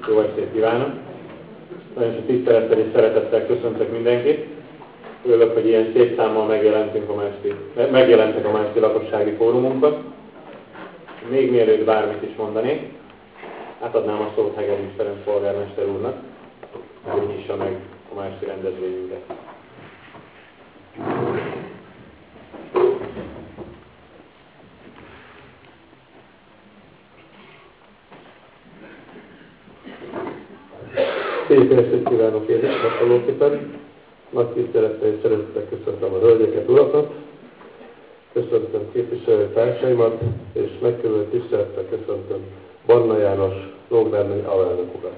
Jó estét kívánok! Nagyon sok tisztelettel és szeretettel köszöntök mindenkit. Örülök, hogy ilyen szép számmal megjelentek a Májszti lakossági fórumunkon. Még mielőtt bármit is mondanék, átadnám a szót Hegedűs Ferenc polgármester úrnak, hogy nyissa meg a Májszti rendezvényünket. Szép estét kívánok én is hasonlóképpen. Nagy tisztelettel és szeretettel köszöntöm a hölgyeket, urakat, köszöntöm képviselőtársaimat, és megkívül tisztelettel köszöntöm Barna János Nógrádi alelnök urat.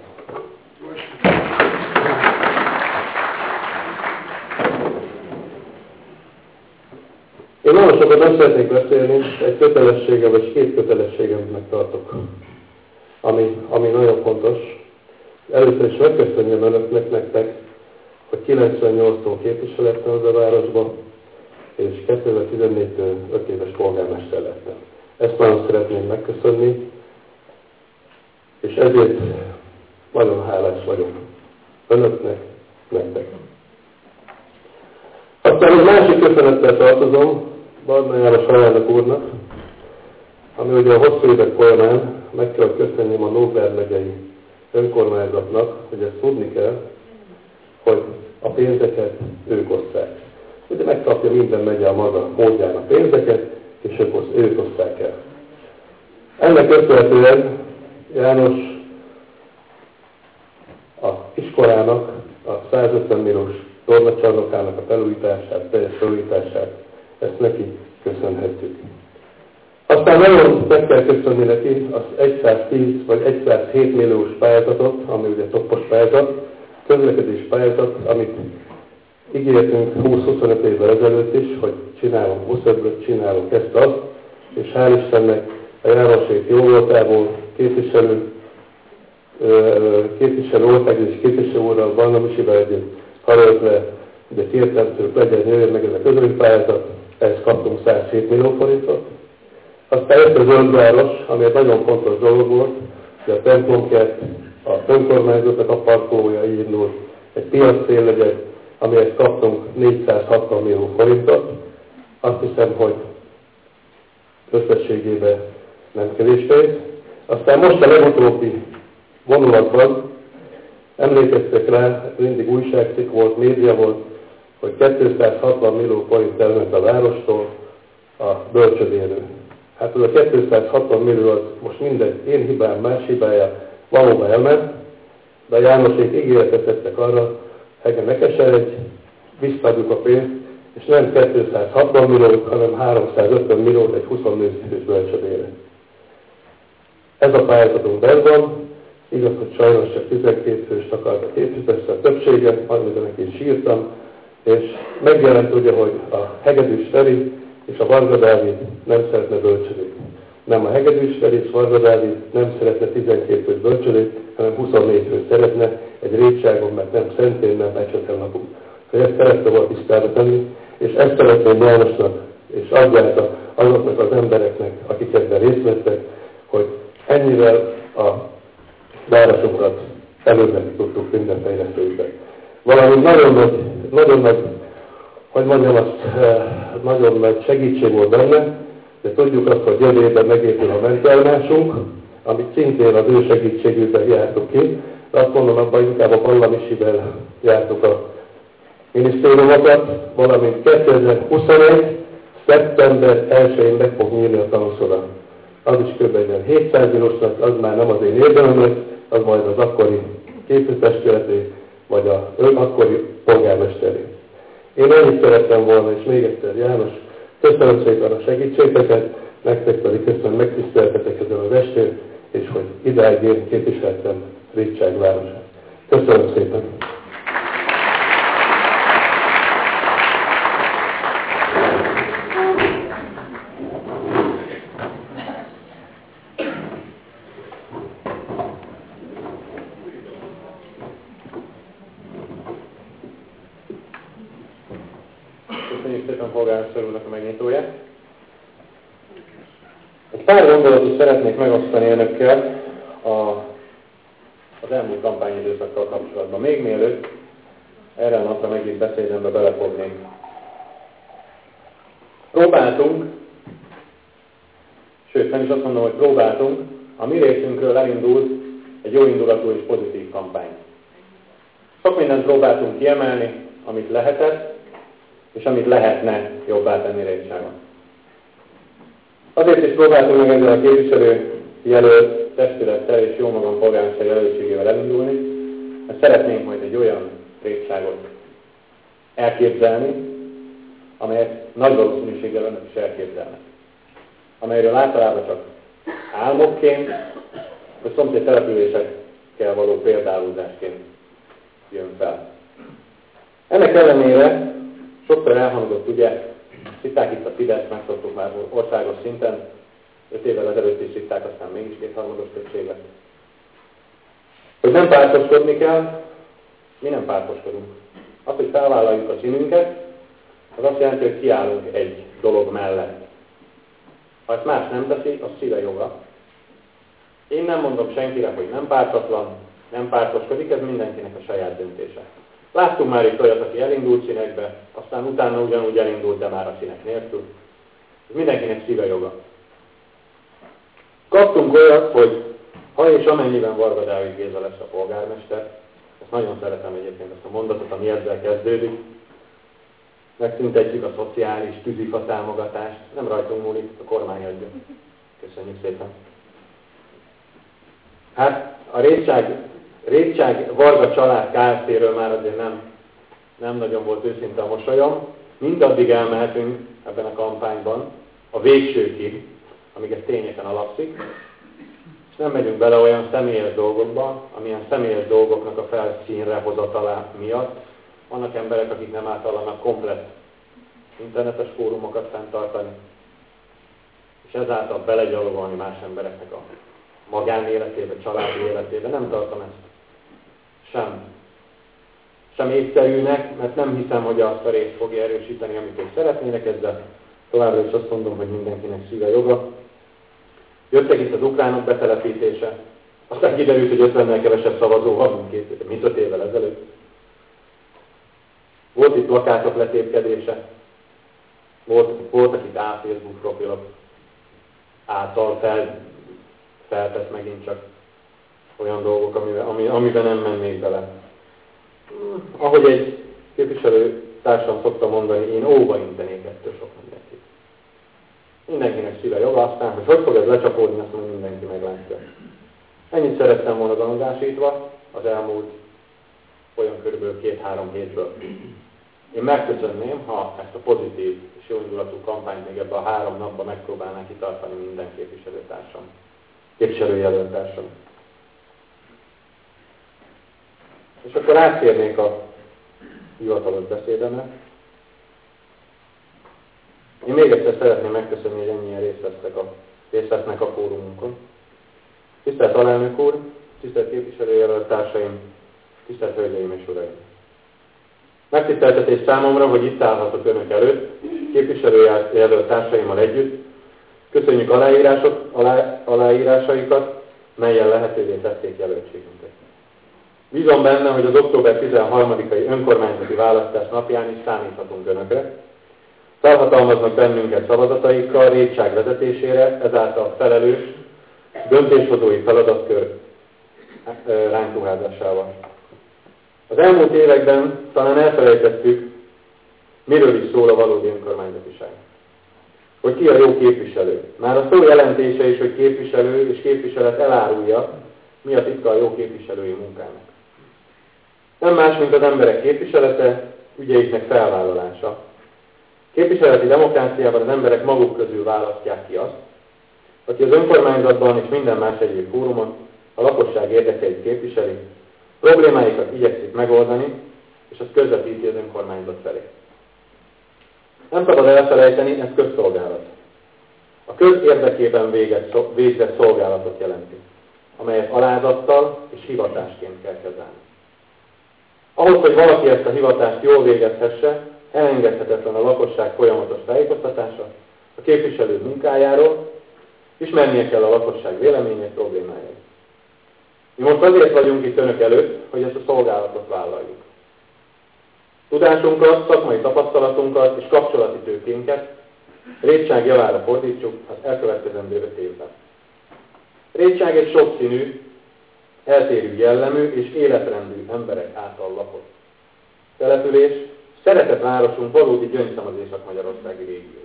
Én nagyon sokat nem szeretnék beszélni, egy kötelességem és két kötelességemnek tartok, ami nagyon fontos. Először is megköszönjem önöknek, nektek, hogy 98-tól képviselettem az a városba, és 2014-től 5 éves polgármester lettem. Ezt nagyon szeretném megköszönni, és ezért nagyon hálás vagyok önöknek, nektek. Aztán egy másik köszönettel tartozom Barna János alelnök úrnak, ami ugye a hosszú évek folyamán meg kell köszönjem a Nógrád megyei önkormányzatnak, hogy ezt tudni kell, hogy a pénzeket ők osztják. Ugye megkapja minden megye a maga módján a pénzeket, és ők osztják el. Ennek köszönhetően János a iskolának, a 150 milliós tornacsarnokának a felújítását, teljes felújítását, ezt neki köszönhetjük. Aztán nagyon meg kell köszönni neki az 110 vagy 107 milliós pályázatot, ami ugye toppos pályázat, közlekedés pályázat, amit ígértünk 20-25 évvel ezelőtt is, hogy csinálunk buszöblöt, csinálunk ezt-azt, és hál' Istennek a Jánosék jó voltából képviselő ország és képviselő úrral, Barna Misivel együtt karöltve, ugye kértemtől legyen, jöjjön meg ez a közönypályázat, ehhez kaptunk 107 millió forintot. Aztán jött a zöldváros, ami egy nagyon fontos dolog volt, hogy a templomkert, a önkormányzatnak a parkolója így indult, egy piactér legyen, amihez kaptunk 460 millió forintot. Azt hiszem, hogy összességében nem kevés pénz. Aztán most a legutóbbi vonulatban emlékeztek rá, mindig újságcikk volt, média volt, hogy 260 millió forint elment a várostól a bölcsödéről. Hát az a 260 millió az most mindegy, én hibám, más hibája, valóban elment, de a Jánosék ígéretet tettek arra, hogy ne keseredj, visszaadjuk a pénzt, és nem 260 milliót, hanem 350 milliót egy 24 fős bölcsödére. Ez a pályázatunk benn van, igaz, hogy sajnos csak 12 főst akart a képviselő többsége, amit én sírtam, és megjelent ugye, hogy a Hegedűs Feri és a Varga Dávid nem szeretne bölcsödét. Nem a Hegedűs Feri és Varga Dávid nem szeretne 12 fős bölcsödét, hanem 24 fős szeretne, egy rétságon, mert nem szentén, nem ecsetel napunk. Hogy ezt szerette volna tisztába tenni, és ezt szeretném Jánosnak, és adják azoknak az embereknek, akik ebben részt vettek, hogy ennyivel a városunkat előre tudtuk minden fejlesztőkben. Valami nagyon nagy, hogy mondjam azt, nagyon nagy segítség volt benne, de tudjuk azt, hogy jövő évben megépül a mentelmásunk, amit szintén az ő segítségükben jártuk ki, de azt mondom, abban inkább a Barna Misivel jártuk a minisztériumokat, valamint 2021. szeptember 1-én meg fog nyílni a tanúszoda. Az is kb. 700 milliósnak, az már nem az én érdemem lesz, az majd az akkori képviselőtestületé, vagy az akkori polgármesteré. Én annyit szerettem volna, és még egyszer János, köszönöm szépen a segítségeket, nektek pedig köszönöm megtiszteltetek ezen az estén, és hogy idáig én képviseltem Rétság városát. Köszönöm szépen! Köszönjük szépen polgármester úrnak a megnyitóját. Egy pár gondolatot szeretnék megosztani önökkel a az elmúlt kampányidőszakkal kapcsolatban. Még mielőtt erre a napra megint beszédembe belefognénk. Próbáltunk, sőt nem is azt mondom, hogy próbáltunk, a mi részünkről elindult egy jó indulatú és pozitív kampány. Sok mindent próbáltunk kiemelni, amit lehetett, és amit lehetne jobbá tenni Récságon. Azért is próbáltunk meg ezzel a képviselő jelölt testülettel és jó magam polgármester jelöltségével elindulni, mert szeretnénk majd egy olyan Récságot elképzelni, amelyet nagy valószínűséggel önök is elképzelnek. Amelyről általában csak álmokként, vagy szomszéd településekkel való példálózásként jön fel. Ennek ellenére sokszor elhangzott, ugye, szitták itt a Fidesz, megszoktuk már országos szinten, 5 évvel ezelőtt is szitták, aztán mégis 2/3 többség lett. Hogy nem pártoskodni kell, mi nem pártoskodunk. Az, hogy felvállaljuk a színünket, az azt jelenti, hogy kiállunk egy dolog mellett. Ha ezt más nem teszi, az szíve joga. Én nem mondom senkire, hogy nem pártatlan, nem pártoskodik, ez mindenkinek a saját döntése. Láttunk már itt olyat, aki elindult színekbe, aztán utána ugyanúgy elindult, de már a színek nélkül. Ez mindenkinek szíve joga. Kaptunk olyat, hogy ha és amennyiben Varga Dávid Géza lesz a polgármester, ezt nagyon szeretem egyébként ezt a mondatot, ami ezzel kezdődik, megszüntetjük a szociális tűzifa támogatást, nem rajtunk múlik, a kormány adja. Köszönjük szépen. Hát a Rétság Varga család Kft-ről már azért nem nagyon volt őszinte a mosolyom. Mindaddig elmehetünk ebben a kampányban, a végsőkig, amíg ez tényeken alapszik, és nem megyünk bele olyan személyes dolgokba, amilyen személyes dolgoknak a felszínre hozatalá miatt. Vannak emberek, akik nem általának komplett internetes fórumokat fenntartani, és ezáltal belegyalogolni más embereknek a magánéletébe, családi életébe. Nem tartom ezt sem észszerűnek, mert nem hiszem, hogy azt a részt fogja erősíteni, amit ők szeretnének, ezzel továbbra is azt mondom, hogy mindenkinek szíve joga. Jöttek itt az ukránok betelepítése, aztán kiderült, hogy 50-nel kevesebb szavazó van, mint 5 évvel ezelőtt. Volt itt lakátok letépkedése, voltak itt Facebook profilok által feltett megint csak olyan dolgok, amiben nem mennék bele. Ahogy egy képviselőtársam szokta mondani, én óva intenék ettől sok mindenkit. Mindenkinek szíve joga, aztán, hogy fog ez lecsapódni, azt mondja, mindenki meglátja. Ennyit szerettem volna gangásítva az elmúlt olyan körülbelül 2-3 hétből. Én megköszönném, ha ezt a pozitív és jó indulatú kampányt még ebben a 3 napban megpróbálnánk kitartani minden képviselőjelöltársam. És akkor áttérnék a hivatalos beszédemre. Én még egyszer szeretném megköszönni, hogy ennyien részt vesznek a fórumunkon. Tisztelt alelnök úr, tisztelt képviselőjelöltársaim, tisztelt hölgyeim és uraim! Megtiszteltetés számomra, hogy itt állhatok önök előtt, képviselőjelöltársaimmal együtt. Köszönjük aláírásaikat, melyen lehetővé tették jelöltségünket. Bízom benne, hogy az október 13-ai önkormányzati választás napján is számíthatunk önökre. Felhatalmaznak bennünket szavazataikkal Rétság vezetésére, ezáltal felelős, döntéshozói feladatkör ránk ruházásával. Az elmúlt években talán elfelejtettük, miről is szól a valódi önkormányzatiság. Hogy ki a jó képviselő. Már a szó jelentése is, hogy képviselő és képviselet elárulja, mi a titka a jó képviselői munkának. Nem más, mint az emberek képviselete, ügyeiknek felvállalása. Képviseleti demokráciában az emberek maguk közül választják ki azt, aki az önkormányzatban és minden más egyéb fórumon a lakosság érdekeit képviseli, problémáikat igyekszik megoldani, és az közvetíti az önkormányzat felé. Nem szabad elfelejteni, ez közszolgálat. A köz érdekében végzett szolgálatot jelenti, amelyet alázattal és hivatásként kell kezelni. Ahhoz, hogy valaki ezt a hivatást jól végezhesse, elengedhetetlen a lakosság folyamatos tájékoztatása a képviselő munkájáról, ismernie kell a lakosság véleményét, problémájait. Mi most azért vagyunk itt önök előtt, hogy ezt a szolgálatot vállaljuk. Tudásunkat, szakmai tapasztalatunkat és kapcsolati tőkénket Rétság javára fordítsuk az elkövetkezendő 5 évben. Rétság egy sokszínű, eltérő jellemű és életrendű emberek által lakott település, szeretett városunk valódi gyöngyszem az észak-magyarországi régióban.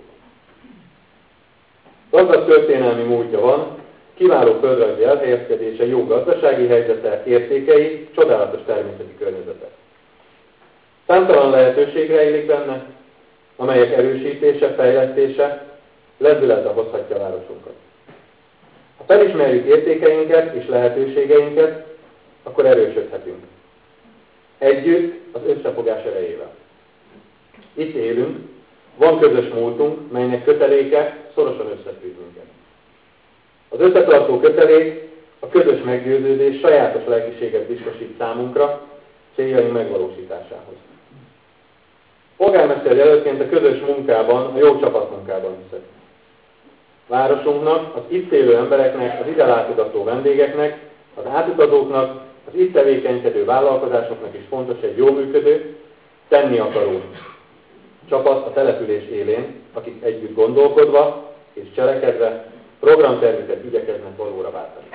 Gazdag történelmi múltja van, kiváló földrajzi elhelyezkedése, jó gazdasági helyzete, értékei, csodálatos természeti környezete. Számtalan lehetőség rejlik benne, amelyek erősítése, fejlesztése lendületbe hozhatja a városunkat. Ha felismerjük értékeinket és lehetőségeinket, akkor erősödhetünk. Együtt az összefogás erejével. Itt élünk, van közös múltunk, melynek köteléke szorosan összefűz minket. Az összetartó kötelék, a közös meggyőződés sajátos lelkiséget biztosít számunkra céljaink megvalósításához. Polgármester jelöltként a közös munkában, a jó csapatmunkában hiszek. Városunknak, az itt élő embereknek, az ide látogató vendégeknek, az átutazóknak, az itt tevékenykedő vállalkozásoknak is fontos egy jól működő, tenni akaró csapat a település élén, akik együtt gondolkodva és cselekedve programtervüket igyekeznek valóra váltani.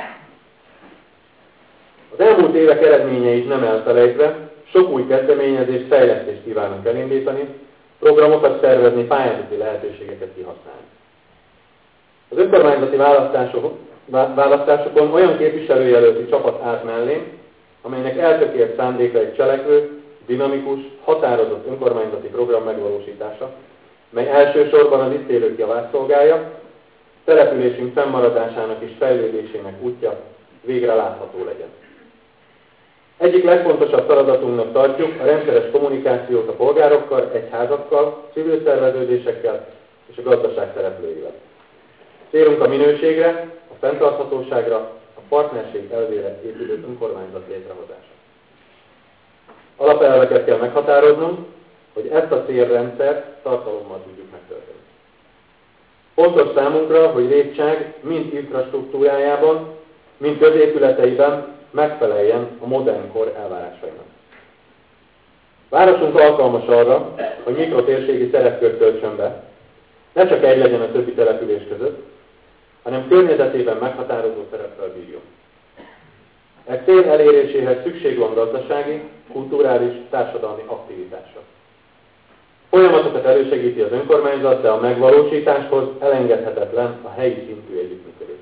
Az elmúlt évek eredményeit nem elfelejtve, sok új kezdeményezést, fejlesztést kívánunk elindítani, programokat szervezni, pályázati lehetőségeket kihasználni. Az önkormányzati választásokon olyan képviselőjelölti csapat állt mellé, amelynek eltökélt szándéka egy cselekvő, dinamikus, határozott önkormányzati program megvalósítása, mely elsősorban az itt élők javát szolgálja, településünk fennmaradásának és fejlődésének útja végre látható legyen. Egyik legfontosabb feladatunknak tartjuk a rendszeres kommunikációt a polgárokkal, egyházakkal, civil szerveződésekkel és a gazdaság szereplőivel. Célunk a minőségre, a fenntarthatóságra, a partnerség elvére épülő önkormányzat létrehozása. Alapelveket kell meghatároznunk, hogy ezt a célrendszert tartalommal tudjuk megtölteni. Fontos számunkra, hogy Rétság mind infrastruktúrájában, mind középületeiben megfeleljen a modern kor elvárásainak. Városunk alkalmas arra, hogy mikrotérségi szerepkört töltsön be, ne csak egy legyen a többi település között, hanem környezetében meghatározó szereppel bírjon. E cél eléréséhez szükség van gazdasági, kulturális, társadalmi aktivitásra. Folyamatokat elősegíti az önkormányzat, de a megvalósításhoz elengedhetetlen a helyi szintű együttműködés.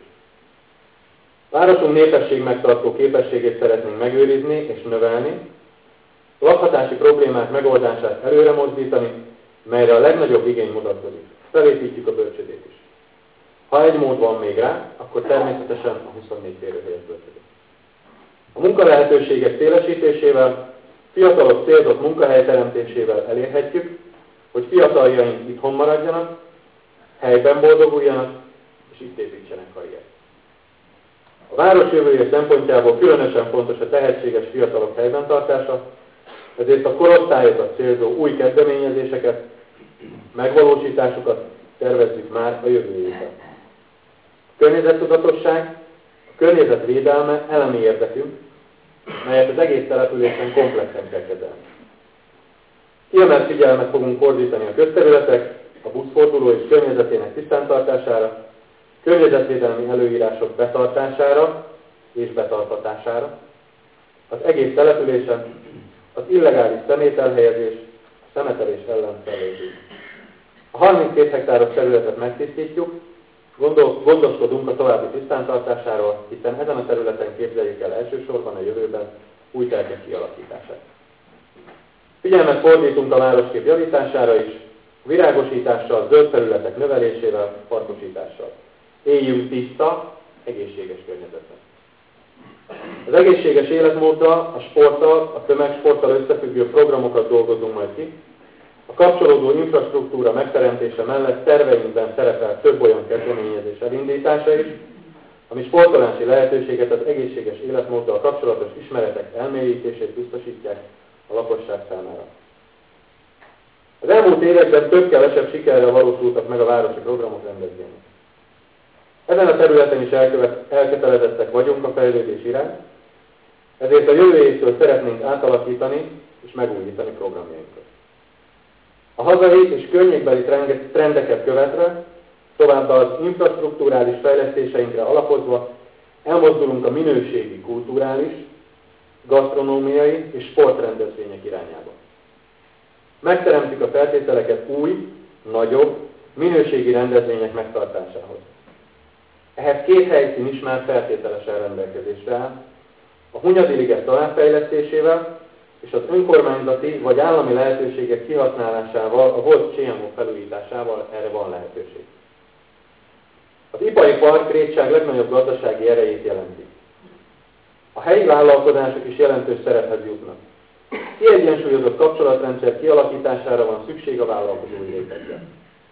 Városunk népesség megtartó képességét szeretnénk megőrizni és növelni, lakhatási problémák megoldását előre mozdítani, melyre a legnagyobb igény mutatkozik. Felépítjük a bölcsödét is. Ha egy mód van még rá, akkor természetesen a 24 férőhelyes bölcsödét. A munkalehetőségek szélesítésével, fiatalok célzott munkahelyteremtésével elérhetjük, hogy fiataljaink itthon maradjanak, helyben boldoguljanak, és itt építsenek karriert. A város jövője szempontjából különösen fontos a tehetséges fiatalok helyben tartása, ezért a korosztályokat célzó új kezdeményezéseket, megvalósításukat tervezzük már a jövő évben. A környezettudatosság, a környezetvédelme elemi érdekünk, melyet az egész településen komplexen kell kezelni. Kiemelt figyelmet fogunk fordítani a közterületek, a buszforduló és környezetének tisztántartására, környezetvédelmi előírások betartására és betartatására, az egész településen, az illegális szemételhelyezés, a szemetelés ellen fellépünk. A 32 hektáros területet megtisztítjuk, gondoskodunk a további tisztántartásáról, hiszen ezen a területen képzeljük el elsősorban a jövőben új tervek kialakítását. Figyelmet fordítunk a városkép javítására is, virágosítással, zöld területek növelésével, parkosítással. Éljünk tiszta, egészséges környezetben. Az egészséges életmóddal, a sporttal, a tömegsporttal összefüggő programokat dolgozunk majd ki. A kapcsolódó infrastruktúra megteremtése mellett terveinkben szerepel több olyan kezdeményezés elindítása is, ami sportolási lehetőséget az egészséges életmóddal kapcsolatos ismeretek elmélyítését biztosítják a lakosság számára. Az elmúlt években több kevesebb sikerrel valósultak meg a városi programok rendezvények. Ezen a területen is elkötelezettek vagyunk a fejlődés iránt, Ezért a jövő évtől szeretnénk átalakítani és megújítani programjainkat. A hazai és környékbeli trendeket követve, továbbá az infrastrukturális fejlesztéseinkre alapozva elmozdulunk a minőségi kulturális, gasztronómiai és sportrendezvények irányába. Megteremtjük a feltételeket új, nagyobb, minőségi rendezvények megtartásához. Ehhez 2 helyszín is már feltételesen rendelkezésre áll, a Hunyadi liget továbbfejlesztésével és az önkormányzati vagy állami lehetőségek kihasználásával, a volt CMO felújításával erre van lehetőség. Az ipari park Rétság legnagyobb gazdasági erejét jelenti. A helyi vállalkozások is jelentős szerephez jutnak. Kiegyensúlyozott kapcsolatrendszer kialakítására van szükség a vállalkozói rétegben.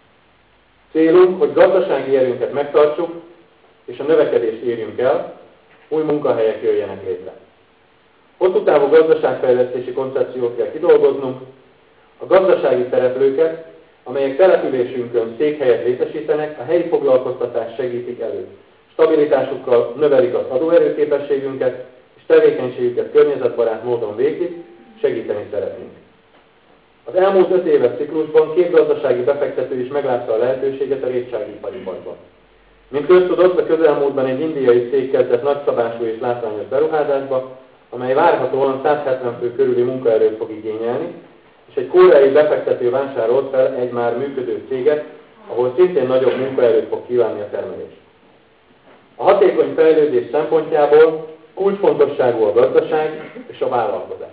Célunk, hogy gazdasági erőnket megtartsuk, és a növekedést érjünk el, új munkahelyek jöjjenek létre. Hosszú távú gazdaságfejlesztési koncepciót kell kidolgoznunk, a gazdasági szereplőket, amelyek településünkön székhelyet létesítenek, a helyi foglalkoztatást segítik elő. Stabilitásukkal növelik az adóerőképességünket, és tevékenységüket környezetbarát módon végzik, segíteni szeretnénk. Az elmúlt 5 éves ciklusban 2 gazdasági befektető is meglátta a lehetőséget a rétsági ipariparban. Mint köztudott, a közelmúltban egy indiai cég kezdett nagyszabású és látványos beruházásba, amely várhatóan 170 fő körüli munkaerőt fog igényelni, és egy koreai befektető vásárolt fel egy már működő céget, ahol szintén nagyobb munkaerőt fog kívánni a termelés. A hatékony fejlődés szempontjából kulcsfontosságú a gazdaság és a vállalkozás.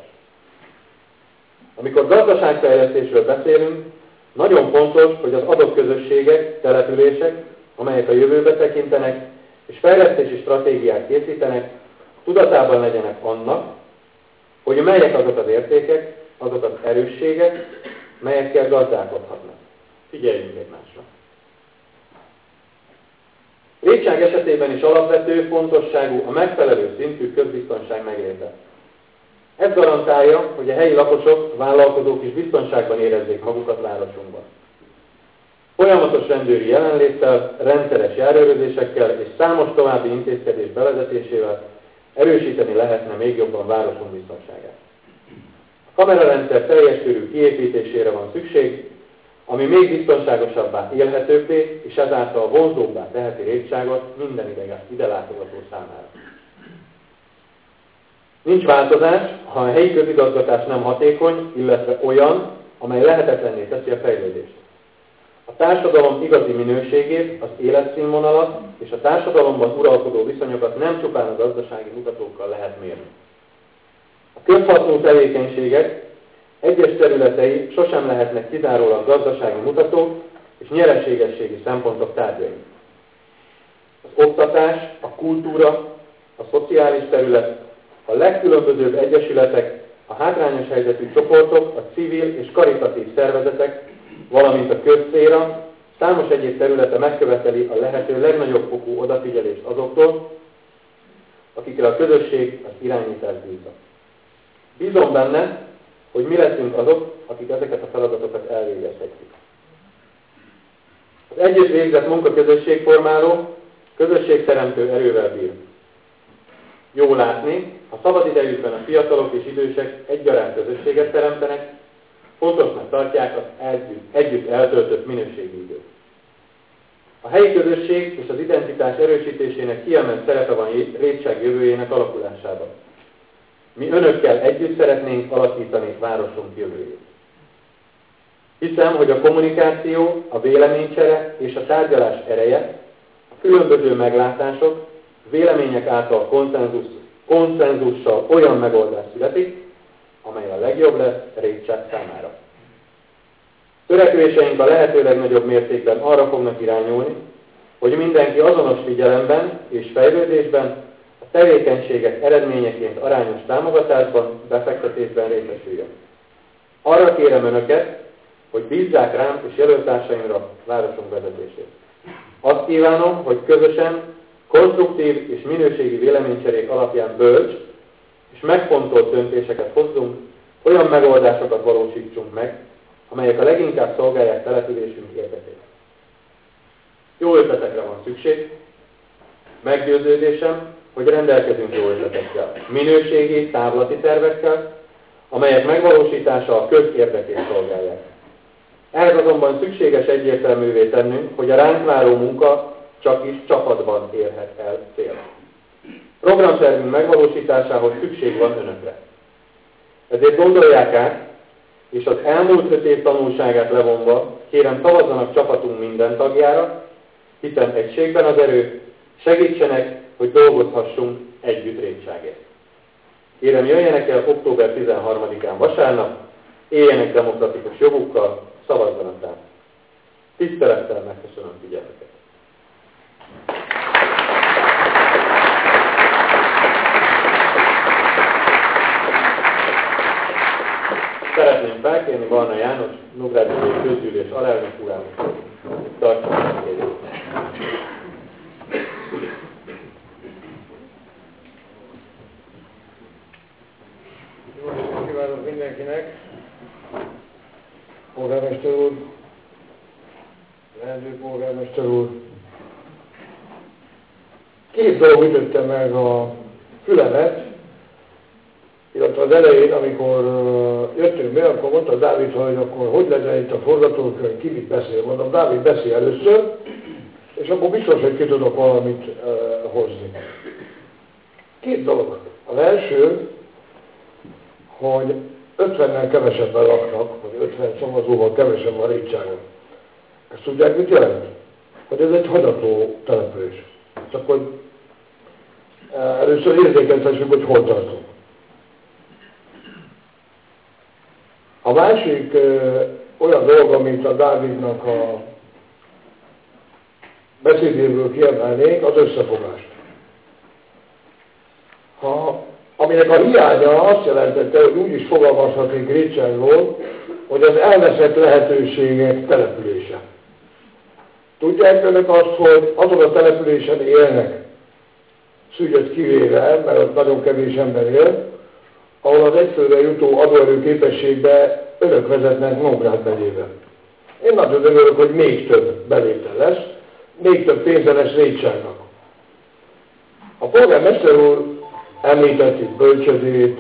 Amikor gazdaságfejlesztésről beszélünk, nagyon fontos, hogy az adott közösségek, települések, amelyek a jövőbe tekintenek, és fejlesztési stratégiát készítenek, tudatában legyenek annak, hogy melyek azok az értékek, azok az erősségek, melyekkel gazdálkodhatnak. Figyeljünk egymásra. Rétság esetében is alapvető fontosságú a megfelelő szintű közbiztonság megléte. Ez garantálja, hogy a helyi lakosok, vállalkozók is biztonságban érezzék magukat városunkban. Folyamatos rendőri jelenléttel, rendszeres járőrözésekkel és számos további intézkedés bevezetésével erősíteni lehetne még jobban városunk biztonságát. A kamerarendszer teljes körű kiépítésére van szükség, ami még biztonságosabbá, élhetőbbé és ezáltal vonzóbbá teheti Rétságot minden ide látogató számára. Nincs változás, ha a helyi közigazgatás nem hatékony, illetve olyan, amely lehetetlenné teszi a fejlődést. A társadalom igazi minőségét, az életszínvonalat és a társadalomban uralkodó viszonyokat nem csupán a gazdasági mutatókkal lehet mérni. A közhasznú tevékenységek egyes területei sosem lehetnek kizárólag gazdasági mutatók és nyereségességi szempontok tárgyai. Az oktatás, a kultúra, a szociális terület, a legkülönbözőbb egyesületek, a hátrányos helyzetű csoportok, a civil és karitatív szervezetek, valamint a közszféra számos egyéb területe megköveteli a lehető legnagyobb fokú odafigyelést azoktól, akikre a közösség az irányítást bízza. Bízom benne, hogy mi leszünk azok, akik ezeket a feladatokat elvégezhetjük. Az együtt végzett munka közösségformáló, közösségteremtő erővel bír. Jó látni, a szabadidejükben a fiatalok és idősek egyaránt közösséget teremtenek, fontosnak tartják az együtt eltöltött minőségi időt. A helyi közösség és az identitás erősítésének kiemelt szerepe van Rétság jövőjének alakulásában. Mi önökkel együtt szeretnénk alakítani városunk jövőjét. Hiszem, hogy a kommunikáció, a véleménycsere és a tárgyalás ereje, a különböző meglátások, vélemények által konszenzussal olyan megoldás születik, amely a legjobb lesz Rétság számára. Törekvéseink a lehető legnagyobb mértékben arra fognak irányulni, hogy mindenki azonos figyelemben és fejlődésben, a tevékenységek eredményeként arányos támogatásban, befektetésben részesüljön. Arra kérem önöket, hogy bízzák rám és jelöltársaimra városunk vezetését. Azt kívánom, hogy közösen, konstruktív és minőségi véleménycserék alapján bölcs és megfontolt döntéseket hozzunk, olyan megoldásokat valósítsunk meg, amelyek a leginkább szolgálják településünk érdekét. Jó ötletekre van szükség. Meggyőződésem, hogy rendelkezünk jó ötletekkel, minőségi, távlati tervekkel, amelyek megvalósítása a közérdekét szolgálják. Ehhez azonban szükséges egyértelművé tennünk, hogy a ránk váró munka csak is csapatban érhet el célt. Programtervünk megvalósításához szükség van önökre. Ezért gondolják át, és az elmúlt 5 év tanulságát levonva, kérem szavazzanak csapatunk minden tagjára, hiszen egységben az erő, segítsenek, hogy dolgozhassunk együtt Rétságért. Kérem, jöjjenek el október 13-án vasárnap, éljenek demokratikus jogukkal, szavazzanak rá. Tisztelettel megköszönöm figyelmüket. Szeretném felkérni Barna János, Nógrád megyei közgyűlés alelnök urának, tartsa a kérdést. Jó estét kívánok mindenkinek! Polgármester úr, leendő polgármester úr. 2 dolog ütötte meg a fülemet, illetve az elején, amikor jöttünk be, akkor mondta Dávid, hogy akkor hogy legyen itt a forgatókönyv, ki mit beszél. Mondom, Dávid beszél először, és akkor biztos, hogy ki tudok valamit hozni. 2 dolog. Az első, hogy 50-nel kevesebben laknak, vagy 50 szavazóval kevesebb a Rétságon. Ezt tudják, mit jelent? Hogy ez egy hagyató település. Csak hogy először érzékeltessük, hogy hol tartunk. A másik olyan dolga, mint a Dávidnak a beszédéből kiemelnék, az összefogást. Aminek a hiánya azt jelentette, hogy úgy is fogalmazhatunk Rétságról, hogy az elveszett lehetőségek települése. Tudják önök azt, hogy azon a településen élnek, Szügyöt kivéve, mert ott nagyon kevés ember él, ahol az egyfőre jutó adóerő képességbe önök vezetnek Nógrád megyébe. Én nagyon örülök, hogy még több bevétel lesz, még több pénze lesz Rétságnak. A polgármester úr említett itt bölcsödét,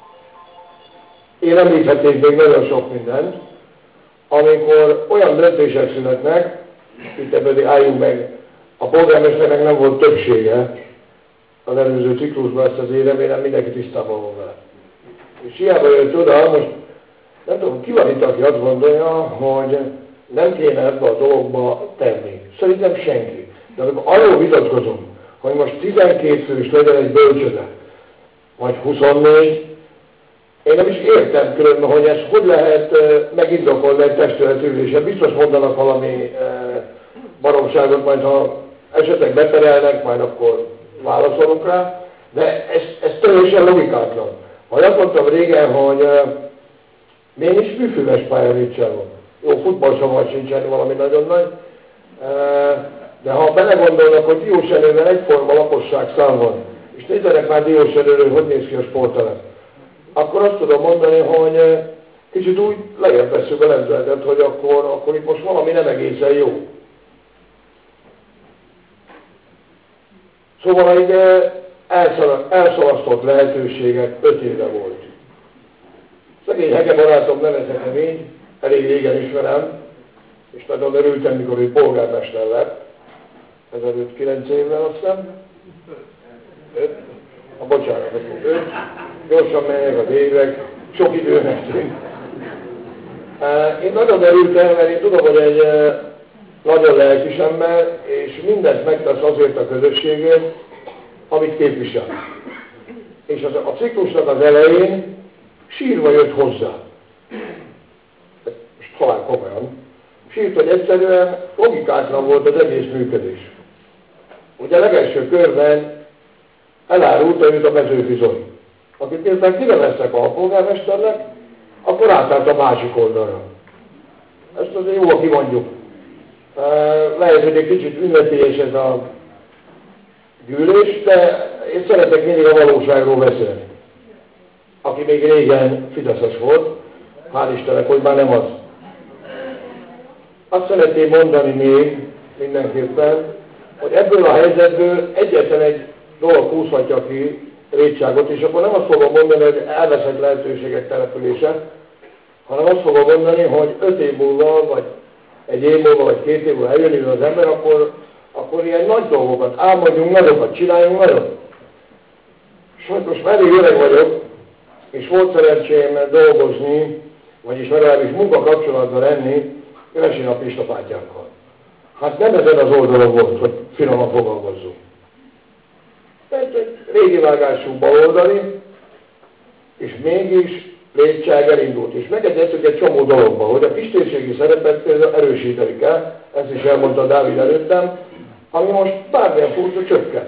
én említhetnék még nagyon sok mindent, amikor olyan döntések születnek, itt ebből álljunk meg, a polgármesternek nem volt többsége az előző ciklusban, ezt azért remélem mindenki tisztában van vele. És hiába jött oda, most nem tudom, ki van itt, aki azt gondolja, hogy nem kéne ebbe a dologba tenni. Szerintem senki. De amikor arról vitatkozom, hogy most 12 fős legyen egy bölcsöde, vagy 24, én nem is értem különben, hogy ezt hogy lehet megindokolni egy testületülésen. Biztos mondanak valami baromságot, majd ha esetleg beterelnek, majd akkor válaszolunk rá, de ez teljesen logikátlan. Majd azt mondtam régen, hogy mégis műfüves pálya Rétságon. Jó, futballszavar sincsen valami nagyon nagy, de ha belegondolnak, hogy Diósenőben egyforma lakosságszám van, és nézzenek már Diósenőről, hogy néz ki a sporttelep, akkor azt tudom mondani, hogy kicsit úgy lejjebb vesszük a lendületet, hogy akkor itt most valami nem egészen jó. Szóval egy elszalasztott lehetőségek 5 éve volt. Szegény Hege barátom nevezhetem így, elég régen ismerem, és nagyon örültem, mikor ő polgármester lett, ezelőtt 9 évvel azt hiszem. 5. Bocsánat, 5. Gyorsan mennek az évek, sok időnek tűnt. Én nagyon örültem, mert én tudom, hogy egy nagyon lelkis ember, és mindent megtesz azért a közösségért, amit képvisel. És a ciklusnak az elején sírva jött hozzá. Most talán komolyan. Sírt, hogy egyszerűen logikátlan volt az egész működés. Ugye a legelső körben elárulta őt a Mezőbizony. Akit miután kineveztek a polgármesternek, akkor átállt a másik oldalra. Ezt azért jó, aki mondjuk. Lehet, hogy egy kicsit ünnepélyes ez a gyűlés, de én szeretek mindig a valóságról beszélni. Aki még régen fideszes volt, hál' Istennek, hogy már nem az. Azt szeretném mondani még mindenképpen, hogy ebből a helyzetből egyetlen egy dolog húzhatja ki Rétságot, és akkor nem azt fogom mondani, hogy elveszett lehetőségek települése, hanem azt fogom mondani, hogy 5 év múlva, vagy 1 év múlva, vagy 2 év múlva eljön az ember, akkor ilyen nagy dolgokat, álmodjunk nagyokat, csináljunk nagyot. Sajnos már elég öreg vagyok, és volt szerencsém dolgozni, vagyis legalábbis munkakapcsolatban lenni Versina Pista bátyánkkal. Hát nem ezen az oldalon volt, hogy finoman fogalmazzunk. Tehát egy régi vágású baloldali, és mégis Rétság elindult. És megegyeztük egy csomó dologban, hogy a kistérségi szerepet erősíteni kell, ezt is elmondta Dávid előttem, ami most bármilyen furcsa csökkent.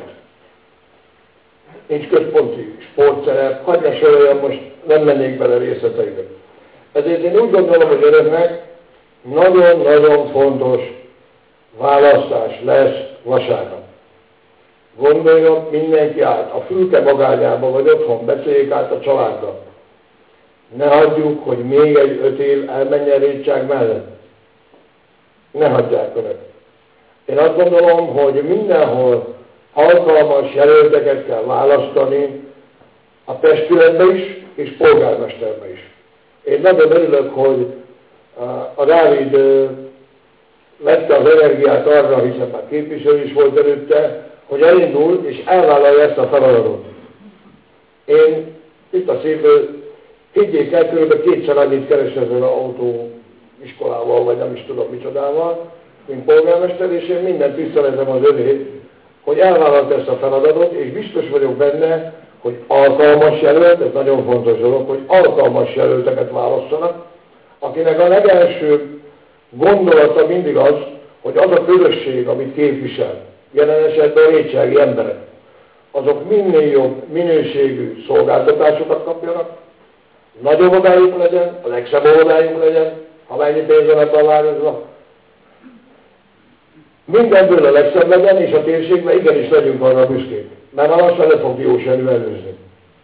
Nincs központi sportszerep, hagyj ne soroljam, most nem mennék bele részleteibe. Ezért én úgy gondolom, hogy önöknek nagyon-nagyon fontos választás lesz vasárnap. Gondoljon mindenki át, a fülke magányába vagy otthon, beszéljék át a családdal. Ne hagyjuk, hogy még egy 5 év elmenjen Rétság mellett. Ne hagyják önök. Én azt gondolom, hogy mindenhol alkalmas jelölteket kell választani a testületbe is, és polgármesterbe is. Én nagyon örülök, hogy a Dávid vette az energiát arra, hiszen már képviselő is volt előtte, hogy elindul és elvállalja ezt a feladatot. Én itt a szívből, higgyék el, kb. 2-szer annyit keres ezzel az autóiskolával, vagy nem is tudom micsodával, mint polgármester, és én mindent tiszteletem az önét, hogy elvállalt ezt a feladatot, és biztos vagyok benne, hogy alkalmas jelölt, ez nagyon fontos dolog, hogy alkalmas jelölteket választanak, akinek a legelső gondolata mindig az, hogy az a közösség, amit képvisel, jelen esetben a rétsági emberek, azok minél jobb minőségű szolgáltatásokat kapjanak, nagyobb odájuk legyen, a legszebb odájuk legyen, ha mennyi pénzre megtalálkozva. Mindenből a legszebb legyen, és a térségben igenis legyünk arra büszkék, mert ha lassan le fog Diósjenő előzni.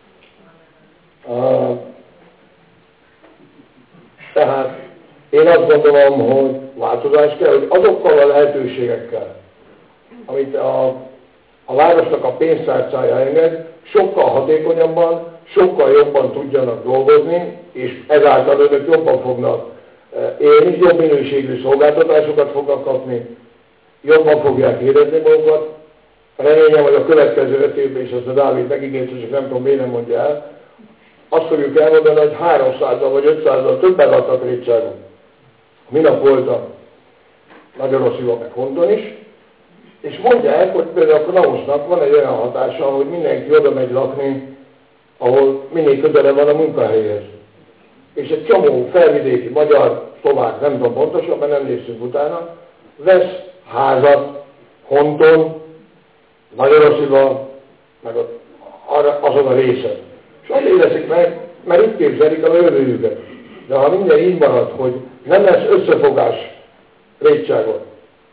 Tehát én azt gondolom, hogy változás kell, hogy azokkal a lehetőségekkel, amit a városnak a pénztárcája enged, sokkal hatékonyabban, sokkal jobban tudjanak dolgozni, és ezáltal önök jobban fognak élni, jobb minőségű szolgáltatásokat fognak kapni, jobban fogják érezni magukat. Reményem, hogy a következő 5 évben is azt a Dávid megígért, csak nem tudom, miért nem mondja el, azt fogjuk elmondani, hogy 300-al vagy 500-al többen laktak Rétságon. Minap voltam Magyarországon meg Hondon is, és mondják, hogy például a Knausnak van egy olyan hatása, hogy mindenki oda megy lakni, ahol minél közelebb van a munkahelyhez. És egy csomó felvidéki, magyar, szlovák, nem tudom pontosan, mert nem néztünk utána, vesz házat Hondon, Magyarországon, meg azon a részen. És azért veszik meg, mert itt képzelik a jövőjüket. De ha minden így marad, hogy nem lesz összefogás Rétságon,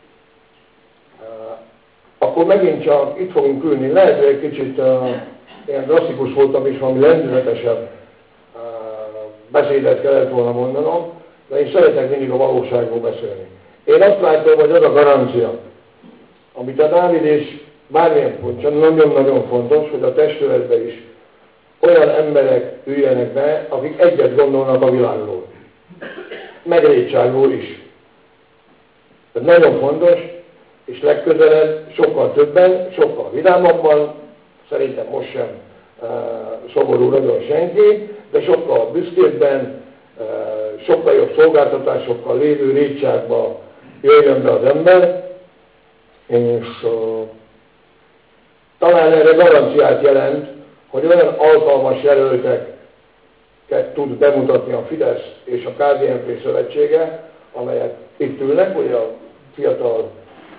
akkor megint csak itt fogunk ülni. Lehet, hogy egy kicsit ilyen drasztikus voltam is, valami lendületesebb beszédet kellett volna mondanom, de én szeretek mindig a valóságról beszélni. Én azt látom, hogy az a garancia, amit a Dávid és bármilyen pontja, nagyon-nagyon fontos, hogy a testületben is olyan emberek üljenek be, akik egyet gondolnak a világról. Meg Rétságról is. Ez nagyon fontos, és legközelebb sokkal többen, sokkal vidámabban, szerintem most sem szomorú nagyon senki, de sokkal büszkébben, sokkal jobb szolgáltatásokkal lévő Rétságba jöjjön be az ember, és talán erre garanciát jelent, hogy olyan alkalmas jelölteket tud bemutatni a Fidesz és a KDNP szövetsége, amelyek itt ülnek, ugye a fiatal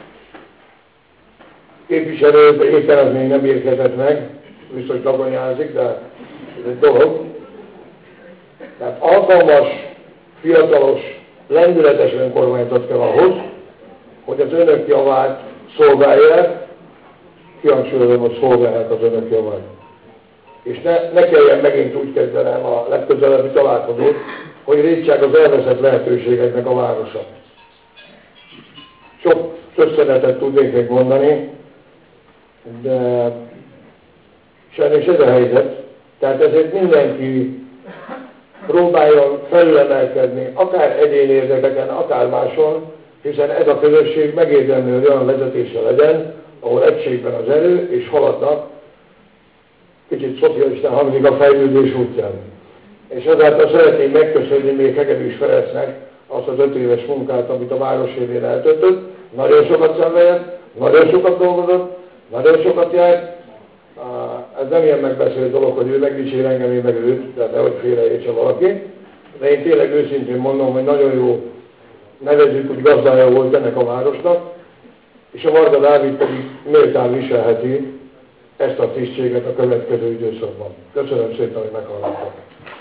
képviselő, éppen az még nem érkezett meg, viszont tagonyázik, de ez egy dolog. Tehát alkalmas, fiatalos, lendületes önkormányzat kell ahhoz, hogy az önök javát szolgálják, kihangsúlyozom, hogy szolgálják az önök javát. És ne kelljen megint úgy kezdenem a legközelebbi találkozót, hogy Rétság az elveszett lehetőségeknek a városa. Sok köszönetet tudnék még mondani, de Sajnos ez a helyzet, tehát ezért mindenki próbáljon felülemelkedni, akár egyéni érdekeken, akár máson, hiszen ez a közösség megérdemli, hogy olyan vezetése legyen, ahol egységben az erő, és haladnak, kicsit szocialistán hangzik a fejlődés útján. És ezáltal szeretném megköszönni még Hegedűs Ferencnek azt az 5 éves munkát, amit a város élén eltöltött. Nagyon sokat szenvedett, nagyon sokat dolgozott, nagyon sokat járt. Ez nem ilyen megbeszélt dolog, hogy ő megdicsér engem, én meg őt, tehát nehogy félreértse valaki. De én tényleg őszintén mondom, hogy nagyon jó, nevezzük úgy, gazdája volt ennek a városnak, és a Varga Dávid pedig méltán viselheti ezt a tisztséget a következő időszakban. Köszönöm szépen, hogy meghallgattak.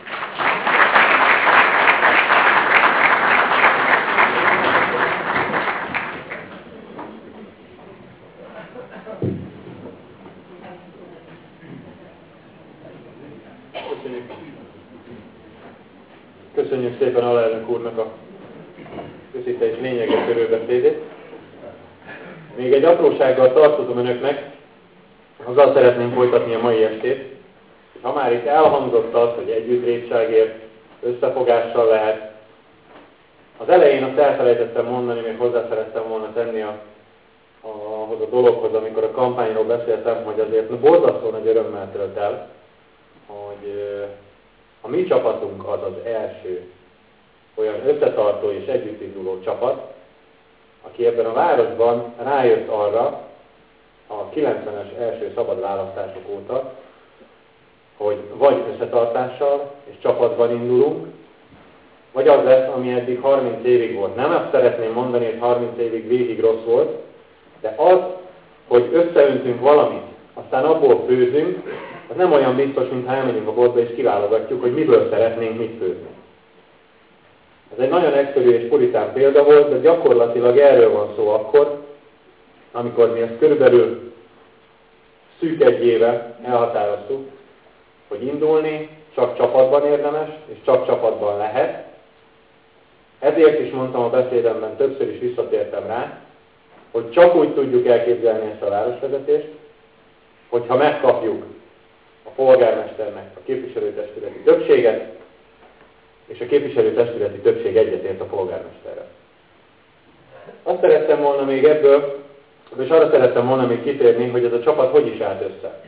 Köszönjük szépen alelnök úrnak a őszinte és lényeges körülbeszédét. Még egy aprósággal tartozom önöknek, azzal szeretném folytatni a mai estét. Ha már itt elhangzott az, hogy együttrétságért, összefogással lehet, az elején azt elfelejtettem mondani, még hozzá szerettem volna tenni ahhoz a dologhoz, amikor a kampányról beszéltem, hogy azért borzasztó nagy örömmel tölt el, hogy a mi csapatunk az az első olyan összetartó és együttinduló csapat, aki ebben a városban rájött arra a 90-es első szabad választások óta, hogy vagy összetartással és csapatban indulunk, vagy az lesz, ami eddig 30 évig volt. Nem azt szeretném mondani, hogy 30 évig végig rossz volt, de az, hogy összeöntünk valamit, aztán abból főzünk, az nem olyan biztos, mintha elmegyünk a boltba és kiválogatjuk, hogy miből szeretnénk mit főzni. Ez egy nagyon egyszerű és puritán példa volt, de gyakorlatilag erről van szó akkor, amikor mi ezt körülbelül szűk egy éve elhatároztuk, hogy indulni csak csapatban érdemes, és csak csapatban lehet. Ezért is mondtam a beszédemben, többször is visszatértem rá, hogy csak úgy tudjuk elképzelni ezt a városvezetést, hogyha megkapjuk a polgármesternek a képviselőtestületi többséget, és a képviselőtestületi többség egyetért a polgármesterrel. Azt szerettem volna még ebből, és arra szerettem volna még kitérni, hogy ez a csapat hogy is állt össze.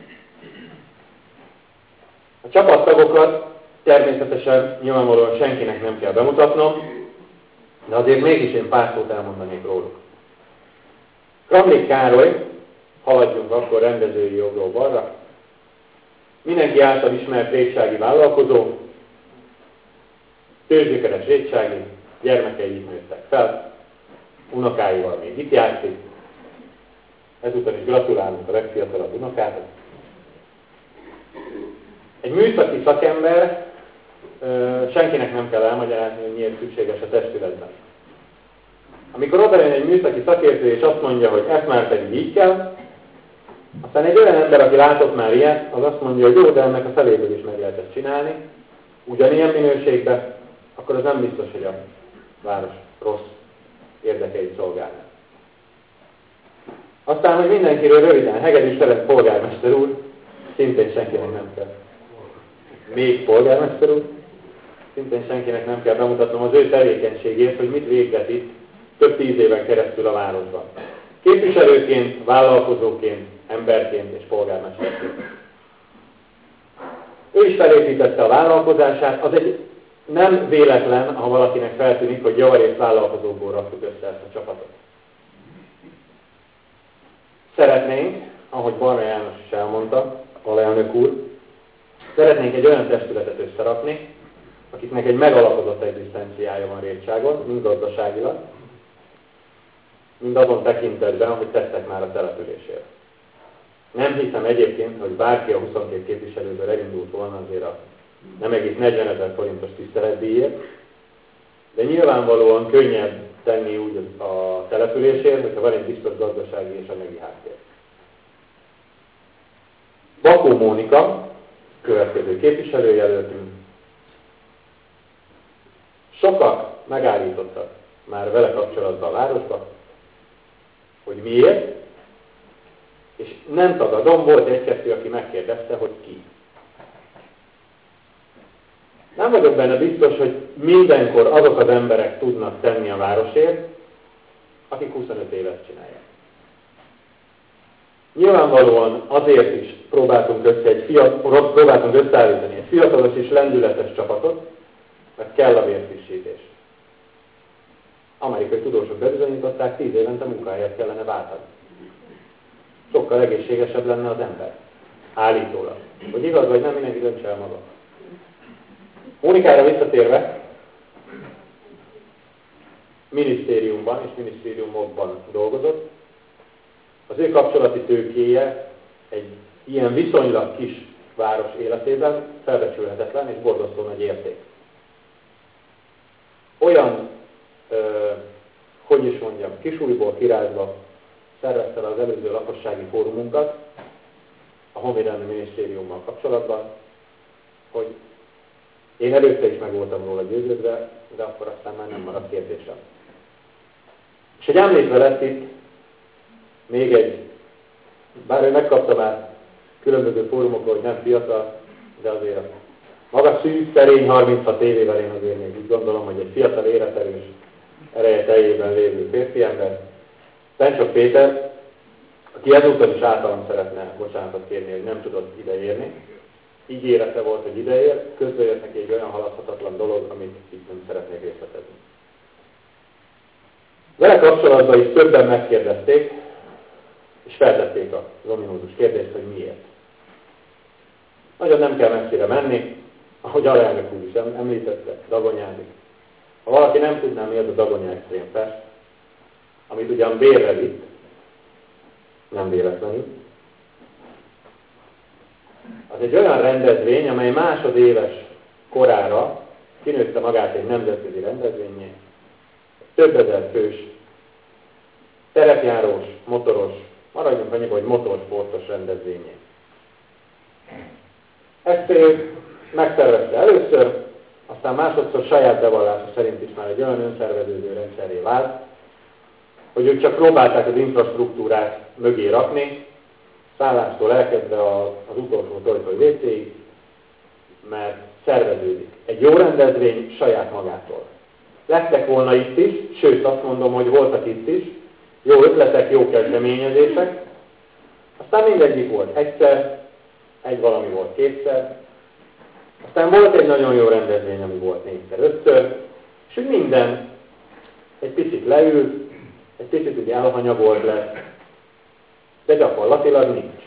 A csapattagokat természetesen nyilvánvalóan senkinek nem kell bemutatnom, de azért mégis én pár szót elmondanék róluk. Kramlik Károly, haladjunk akkor rendezői jogról balra, mindenki által ismert rétsági vállalkozó, tőzsgyökeres rétsági, gyermekei itt nőttek fel, unokáival még itt játszik, ezúttal is gratulálunk a legfiatalabb unokának. Egy műszaki szakember, senkinek nem kell elmagyarázni, hogy miért szükséges a testületben. Amikor odajön egy műszaki szakértő és azt mondja, hogy ezt már pedig így kell, aztán egy olyan ember, aki látott már ilyet, az azt mondja, hogy jó, de ennek a feléből is meg lehet ezt csinálni, ugyanilyen minőségben, akkor az nem biztos, hogy a város rossz érdekeit szolgálná. Aztán, hogy mindenkiről röviden, Hegedűs Ferenc polgármester úr, szintén senkinek nem kell. Még polgármester úr, szintén senkinek nem kell bemutatnom az ő tevékenységét, hogy mit végzett itt több 10 éven keresztül a városban. Képviselőként, vállalkozóként, emberként és polgármesterként. Ő is felépítette a vállalkozását, az egy nem véletlen, ha valakinek feltűnik, hogy javarész vállalkozókból raktuk össze ezt a csapatot. Szeretnénk, ahogy Barna János is elmondta, alelnök úr, szeretnénk egy olyan testületet összerakni, akiknek egy megalapozott egzisztenciája van Rétságon, mind gazdaságilag, mind azon tekintetben, hogy tettek már a településért. Nem hiszem egyébként, hogy bárki a 22 képviselőből elindult volna azért a nem egész 40 000 forintos tiszteletdíjért, de nyilvánvalóan könnyebb tenni úgy a településért, hogyha van egy biztos gazdasági és anyagi háttér. Bakó Mónika, következő képviselőjelöltünk. Sokat megállítottak már vele kapcsolatban a városba, hogy miért, És nem tagadom, volt egy-kettő, aki megkérdezte, hogy ki. Nem vagyok benne biztos, hogy mindenkor azok az emberek tudnak tenni a városért, akik 25 évet csinálják. Nyilvánvalóan azért is próbáltunk összeállítani egy fiatalos és lendületes csapatot, mert kell a vérfrissítés. Amerikai tudósok bebizonyították, 10 évente munkahelyet kellene váltani. Sokkal egészségesebb lenne az ember. Állítólag. Hogy igaz vagy nem, mindenki döntse el maga. Mónikára visszatérve, minisztériumban és minisztériumokban dolgozott. Az ő kapcsolati tőkéje egy ilyen viszonylag kis város életében felbecsülhetetlen és borzasztó nagy érték. Olyan, hogy is mondjam, kisújból kirázva szervezte az előző lakossági fórumunkat a Honvédelmi Minisztériummal kapcsolatban, hogy én előtte is meg voltam róla győződve, de akkor aztán már nem maradt kérdésem. És egy említve lett itt még egy, bár ő megkapta már különböző fórumokon, hogy nem fiatal, de azért a maga szűk, szerény 36 évével én azért még úgy gondolom, hogy egy fiatal, életerős, ereje teljében lévő férfi ember, Bencsok Péter, aki ezúttal is általam szeretne bocsánatot kérni, hogy nem tudott ideérni. Ígérete volt, hogy ideér, közben jött neki egy olyan haladhatatlan dolog, amit itt nem szeretnék részletezni. Vele kapcsolatban is többen megkérdezték, és feltették az ominózus kérdést, hogy miért. Nagyon nem kell messzire menni, ahogy alelnök úr is említette, dagonyázik. Ha valaki nem tudná, mi az a Dagonya Extrém-fest, amit ugyan bérre vitt, nem véletlenül, az egy olyan rendezvény, amely másodéves korára kinőtte magát egy nemzetközi rendezvényé, több ezer fős, terepjárós, motoros, maradjunk annyiba, hogy motorsportos rendezvényé. Ezt ő megszervezte először, aztán másodszor saját bevallása szerint is már egy olyan önszerveződő rendszerré vált, hogy ők csak próbálták az infrastruktúrát mögé rakni, szállástól elkezdve az utolsó tojtoj WC-ig, mert szerveződik. Egy jó rendezvény saját magától. Lettek volna itt is, sőt azt mondom, hogy voltak itt is, jó ötletek, jó kezdeményezések, aztán mindegyik volt egyszer, egy valami volt kétszer, aztán volt egy nagyon jó rendezvény, ami volt négyszer, ötször, és úgy minden egy picit leült, egy picit úgy elhanyagolt lett, de gyakorlatilag nincs.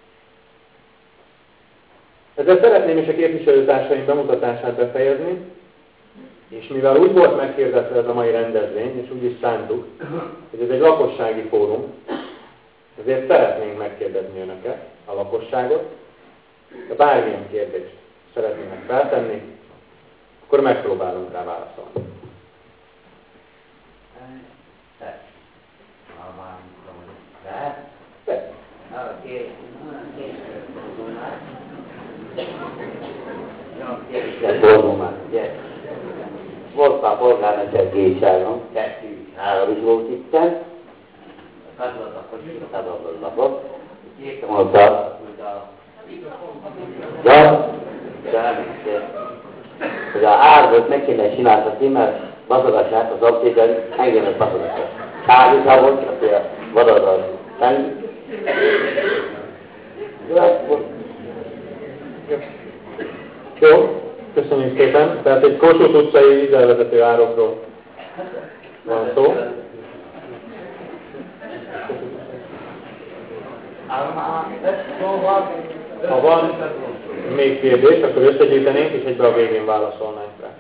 Ezzel szeretném is a képviselőtársaim bemutatását befejezni, és mivel úgy volt megkérdezve ez a mai rendezvény, és úgy is szántuk, hogy ez egy lakossági fórum, ezért szeretnénk megkérdezni önöket, a lakosságot, de bármilyen kérdést szeretnének feltenni, akkor megpróbálunk rá válaszolni. Volt már polgármester Gécságon, 2-3 is volt itten, kapcsolatokat, írtam oda, hogy a árbot meg kéne csináltatni, mert baszogatják az aptéken, engem egy baszogatják. Kávészá volt, akkor a vadadal tenni. Jó, köszönjük szépen. Tehát egy Kossuth utcai vízelvezető árokról van szó. Ha van még kérdés, akkor összegyűjtenénk, és egybe a végén válaszolnánk rá.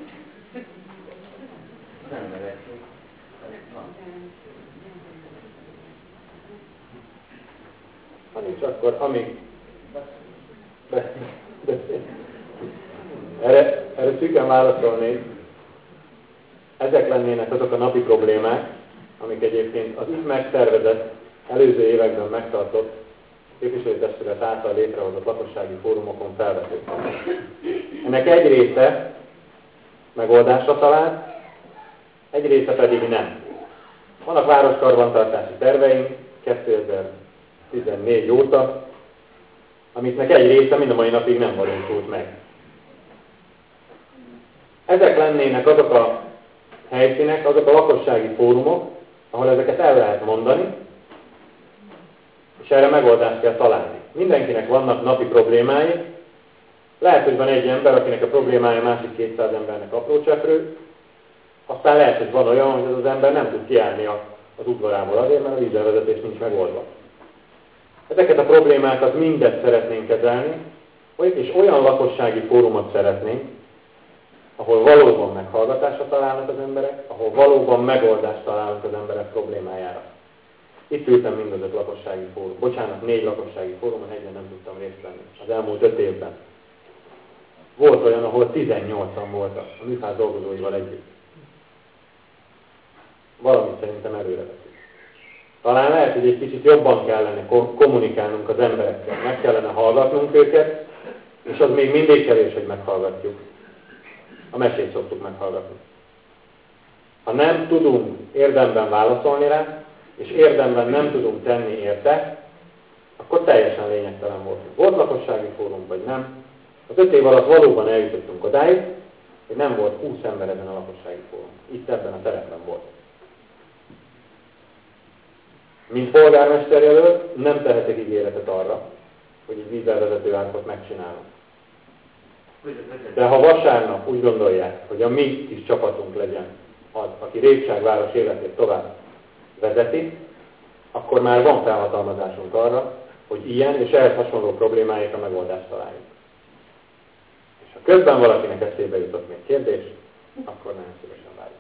Ha nincs, akkor amíg erre szűken válaszolnék. Ezek lennének azok a napi problémák, amik egyébként az itt megszervezett, előző években megtartott képviselőtestület által létrehozott lakossági fórumokon felvetődtek. Ennek egy része megoldásra talált, egy része pedig nem. Vannak városkarbantartási terveink, 14 óta, amiknek egy része mind a mai napig nem valósult meg. Ezek lennének azok a helyszínek, azok a lakossági fórumok, ahol ezeket el lehet mondani, és erre megoldást kell találni. Mindenkinek vannak napi problémái, lehet, hogy van egy ember, akinek a problémája másik 200 embernek aprócseprő, aztán lehet, hogy van olyan, hogy az az ember nem tud kiállni az udvarából azért, mert a vízelvezetés nincs megoldva. Ezeket a problémákat mindet szeretnénk kezelni, és olyan lakossági fórumot szeretnénk, ahol valóban meghallgatásra találnak az emberek, ahol valóban megoldást találnak az emberek problémájára. Itt ültem mind az 5 lakossági fórum. Bocsánat, 4 lakossági fórumon, egyen nem tudtam részt venni az elmúlt 5 évben. Volt olyan, ahol 18-an voltak a műfáz dolgozóival együtt. Valamit szerintem előre veszünk. Talán lehet, hogy egy kicsit jobban kellene kommunikálnunk az emberekkel, meg kellene hallgatnunk őket, és az még mindig kevés, hogy meghallgatjuk. A mesét szoktuk meghallgatni. Ha nem tudunk érdemben válaszolni rá, és érdemben nem tudunk tenni érte, akkor teljesen lényegtelen volt. Volt lakossági fórum, vagy nem. Az 5 év alatt valóban eljutottunk odáig, hogy nem volt 20 ember ezen a lakossági fórum. Itt ebben a terepben volt. Mint polgármesterjelölt nem tehetek ígéretet arra, hogy egy vízelvezető árkot megcsinálunk. De ha vasárnap úgy gondolják, hogy a mi kis csapatunk legyen az, aki Répságváros életét tovább vezeti, akkor már van felhatalmazásunk arra, hogy ilyen és ehhez hasonló problémáikra megoldást találjunk. És ha közben valakinek eszébe jutott még kérdés, akkor nagyon szívesen várjuk.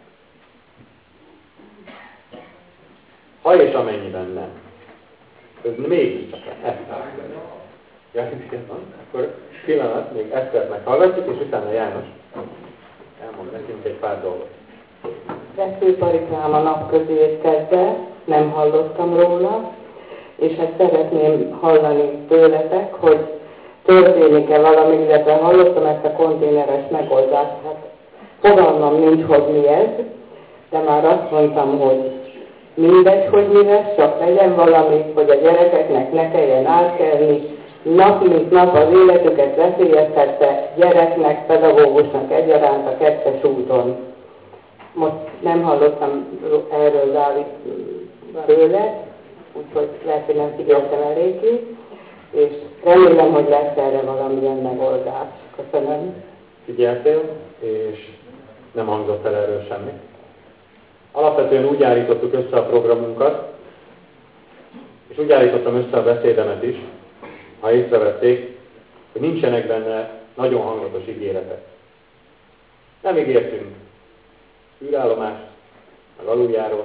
Ha és amennyiben nem. Ez mégiscsak Eszter. Ja, akkor pillanat, még Esztert meghallgatjuk, és utána János elmond nekünk egy pár dolgot. Veszőparikám a napközét kezdve, nem hallottam róla, és hát szeretném hallani tőletek, hogy történik-e valami, illetve hallottam ezt a konténeres megoldást, hát fogalmam nincs, hogy mi ez, de már azt mondtam, hogy mindegy, hogy mi lesz, csak legyen valami, hogy a gyerekeknek ne kelljen átkelni, nap mint nap az életüket veszélyeztette gyereknek, pedagógusnak egyaránt a 2-es úton. Most nem hallottam erről Dávid tőle, úgyhogy lehet, hogy nem figyeltem eléggé, és remélem, hogy lesz erre valamilyen megoldás. Köszönöm. Figyeltél, és nem hangzott el erről semmi. Alapvetően úgy állítottuk össze a programunkat, és úgy állítottam össze a beszédemet is, ha észrevették, hogy nincsenek benne nagyon hangzatos ígéretek. Nem ígértünk űrállomást, meg aluljárót,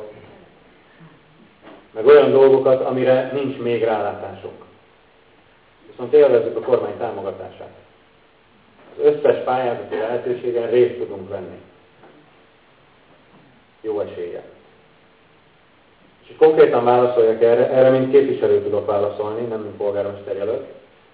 meg olyan dolgokat, amire nincs még rálátásunk. Viszont élvezzük a kormány támogatását. Az összes pályázati lehetőségen részt tudunk venni. Jó eséllyel. És hogy konkrétan válaszoljak erre mint képviselő tudok válaszolni, nem mint polgármester jelölt.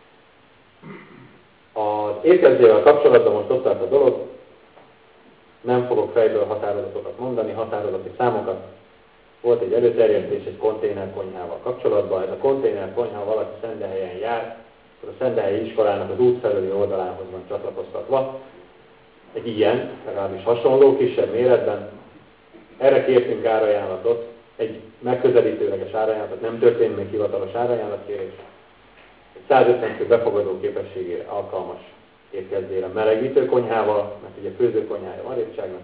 Az étkezdével kapcsolatban most ott tart a dolog, nem fogok fejből határozatokat mondani, határozati számokat. Volt egy előterjesztés egy konténerkonyhával kapcsolatban. Ez a konténerkonyha valaki Szendehelyen jár, akkor a Szendehelyi iskolának az út felüli oldalához van csatlakoztatva. Egy ilyen, legalábbis hasonló, kisebb méretben. Erre kértünk árajánlatot, egy megközelítőleges árajánlatot, nem történt még hivatalos árajánlatkérés. Egy 150 fő befogadó képességére alkalmas étkezdére melegítő konyhával, mert ugye főzőkonyhája van Répságnak.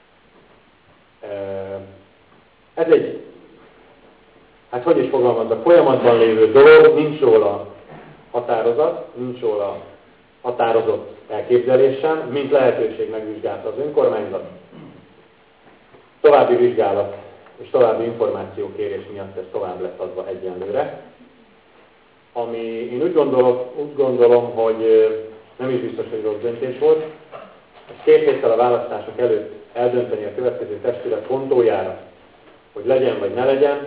Ez egy, hát hogy is fogalmazzak, folyamatban lévő dolog, nincs róla határozat, nincs róla határozott elképzelés sem, mint lehetőség megvizsgálta az önkormányzat. További vizsgálat és további információkérés miatt ez tovább lett adva egyenlőre. Ami én úgy gondolom, hogy nem is biztos, hogy rossz döntés volt. Ez 2 héttel a választások előtt eldönteni a következő testület pontójára, hogy legyen vagy ne legyen.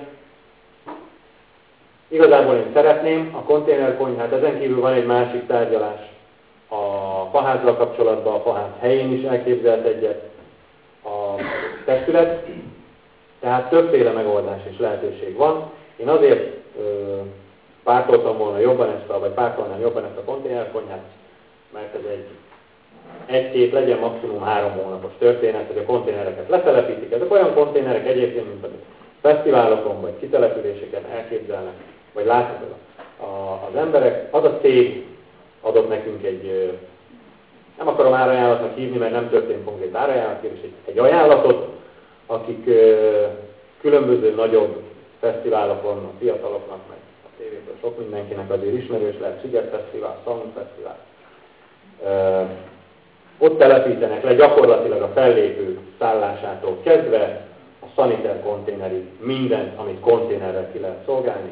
Igazából én szeretném a konténerkonyhát, ezen kívül van egy másik tárgyalás a faházzal kapcsolatban, a faház helyén is elképzelt egyet a testület, tehát többféle megoldás és lehetőség van. Én azért pártoltam volna jobban vagy pártolnám jobban ezt a konténerkonyhát, mert ez egy-két, legyen maximum 3 hónapos történet, hogy a konténereket letelepítik. Ezek olyan konténerek egyébként, mint amit fesztiválokon vagy kitelepüléseken elképzelnek, vagy látnak az emberek. Az a cég adott nekünk nem akarom árajánlatnak hívni, mert nem történt konkrét árajánlat, és egy ajánlatot, akik különböző nagyobb fesztiválokon, a fiataloknak, meg a tévéből sok mindenkinek azért ismerős lehet, Sziget Fesztivál, Sound Fesztivál. Ott telepítenek le gyakorlatilag a fellépő szállásától kezdve a szaniter konténerig mindent, amit konténerrel ki lehet szolgálni.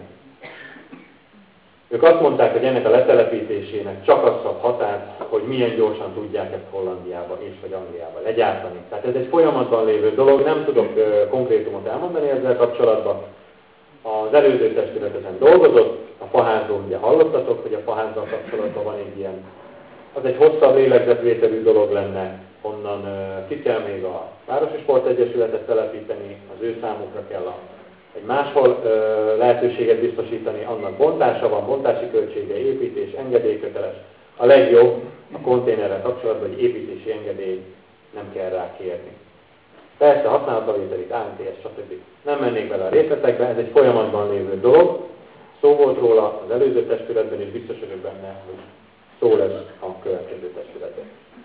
Ők azt mondták, hogy ennek a letelepítésének csak az szab határt, hogy milyen gyorsan tudják ezt Hollandiába és vagy Angliába legyártani. Tehát ez egy folyamatban lévő dolog, nem tudok konkrétumot elmondani ezzel kapcsolatban. Az előző testület ezen dolgozott, a faházról ugye hallottatok, hogy a faházzal kapcsolatban van egy ilyen, az egy hosszabb lélegzetvételű dolog lenne, onnan ki kell még a Városi Sportegyesületet telepíteni, az ő számukra kell egy máshol lehetőséget biztosítani, annak bontása van, bontási költsége, építés, engedélyköteles. A legjobb a konténerrel kapcsolatban, hogy építési engedély nem kell rá kérni. Persze használatbevételit, ANTS, stb. Nem mennék bele a részletekbe, ez egy folyamatban lévő dolog. Szó volt róla az előző testületben, és biztos vagyok benne, hogy szó lesz a következő testületben.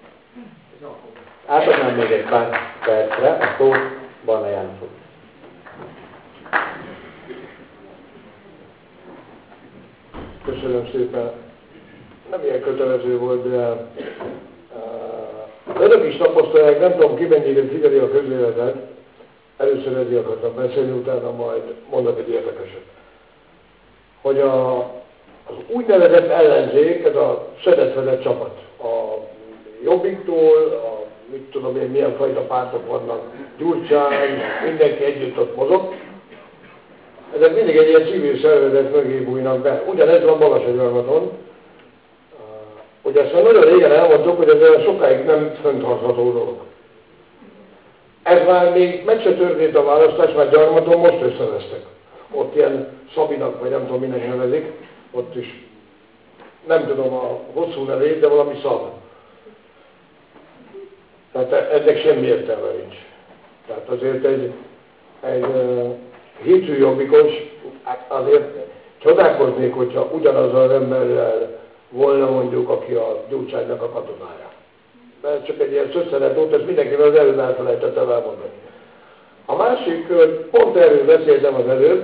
Átadnám még egy pár percre a szót Barna Jánoshoz. Köszönöm szépen. Nem ilyen kötelező volt, de önök is tapasztalják, nem tudom ki mennyire figyeli a közéletet, először ezért akartam beszélni, utána majd mondok egy érdekeset. Hogy az úgynevezett ellenzék, ez a szedett-vedett csapat, a Jobbiktól, mit tudom én, milyen fajta pártok vannak, Gyurcsány, mindenki együtt ott mozog, ezek mindig egy ilyen civil szervezet mögé bújnak be. Ugyanez van Balasagyarmaton. Ugye ezt már nagyon régen elmondtuk, hogy ez olyan sokáig nem fönthartható dolog. Ez már még meg se történt a választás, már Gyarmaton most összevesztek. Ott ilyen Szabinak, vagy nem tudom minek nevezik, ott is nem tudom a hosszú nevét, de valami Szab. Tehát ennek semmi értelme nincs. Tehát azért egy hitű jobbikos, azért csodálkoznék, hogyha ugyanazzal az emberrel volna mondjuk, aki a Gyurcsánynak a katonája. Mert csak egy ilyen szösszenet volt, ezt mindenkivel az előbb elfelejtettem elmondani. A másik, pont erről beszéltem az előbb,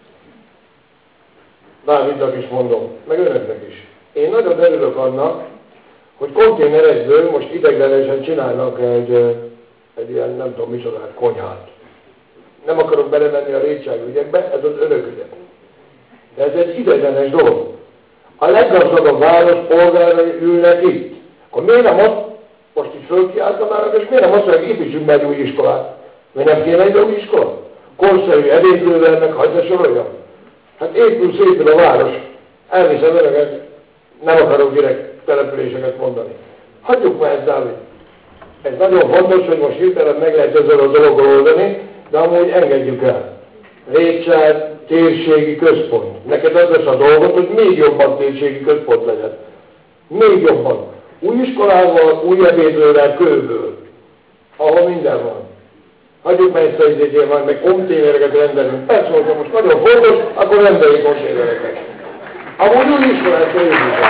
Dávidnak is mondom, meg önöknek is. Én nagyon örülök annak, hogy konténerekből most ideiglenesen csinálnak egy ilyen, nem tudom micsodát, konyhát. Nem akarok belemenni a rétságügyekbe, ez az önök ügye. De ez egy ideiglenes dolog. A leggazdagabb város polgárai ülnek itt. Akkor miért nem azt, most is fölkiáltanának, és miért nem azt mondják, építsünk meg egy új iskolát? Miért nem kéne egy új iskola? Korszerű edénylővel, meg hagyd ne soroljam. Hát épül szépül a város. Elviszem önöket, nem akarok direkt településeket mondani. Hagyjuk már ezt, Dávid. Ez nagyon fontos, hogy most hirtelen meg lehet ezzel a dologról oldani, de amúgy engedjük el. Rétság, térségi központ. Neked az lesz a dolgot, hogy még jobban térségi központ legyen. Még jobban. Új iskolával, új ebédlővel, kőből. Ahol minden van. Hagyjuk meg ezt a izétjén van, meg konténereket rendelünk. Persze, hogyha most nagyon fontos, akkor rendeljük konténereket. Amúgy új iskolát kell építeni.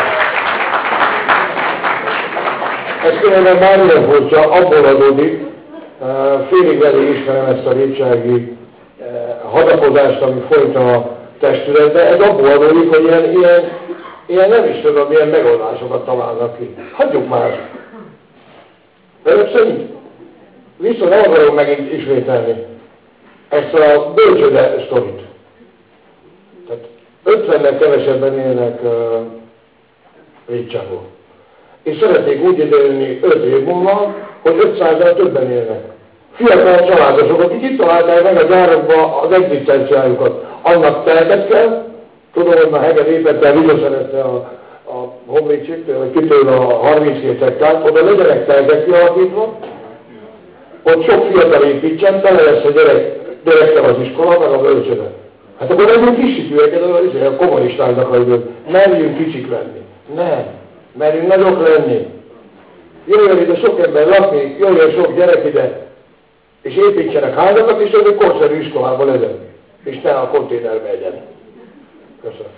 Ez különben már ilyen furcsa, abból adódik, félig velé ismerem ezt a rétsági hadakozást, ami folyt a testületbe, ez abból adódik, hogy ilyen nem is tudom, milyen megoldásokat találnak ki. Hagyjuk már! Önök szerint? Viszont nem akarom megint ismételni ezt a bölcsőde sztorit. Tehát 50-nek kevesebben élnek Rétságból. És szeretnék úgy időlni 5 év múlva, hogy 500-nál többen élnek. Fiatal családosok, akik itt találták meg a gyárakba az egzisztenciájukat. Annak telket kell, tudom, hogy már Hege Lépettel visszaszerezte a Honvédségtől, vagy kitől a 32 hektárt, oda legyenek telkek kialakítva, ott sok fiatal építsen, tele lesz a gyerekkel az iskola, meg a bölcsőde. Hát akkor legyünk kisítőeket, a kommunistáknak hogy merjünk kicsik lenni. Nem. Merjünk nagyok lenni. Jöjjön ide sok ember lakni, jöjjön sok gyerek ide, és építsenek házakat, és egy korszerű iskolában legyen. És ne a konténerbe egyen. Köszönöm.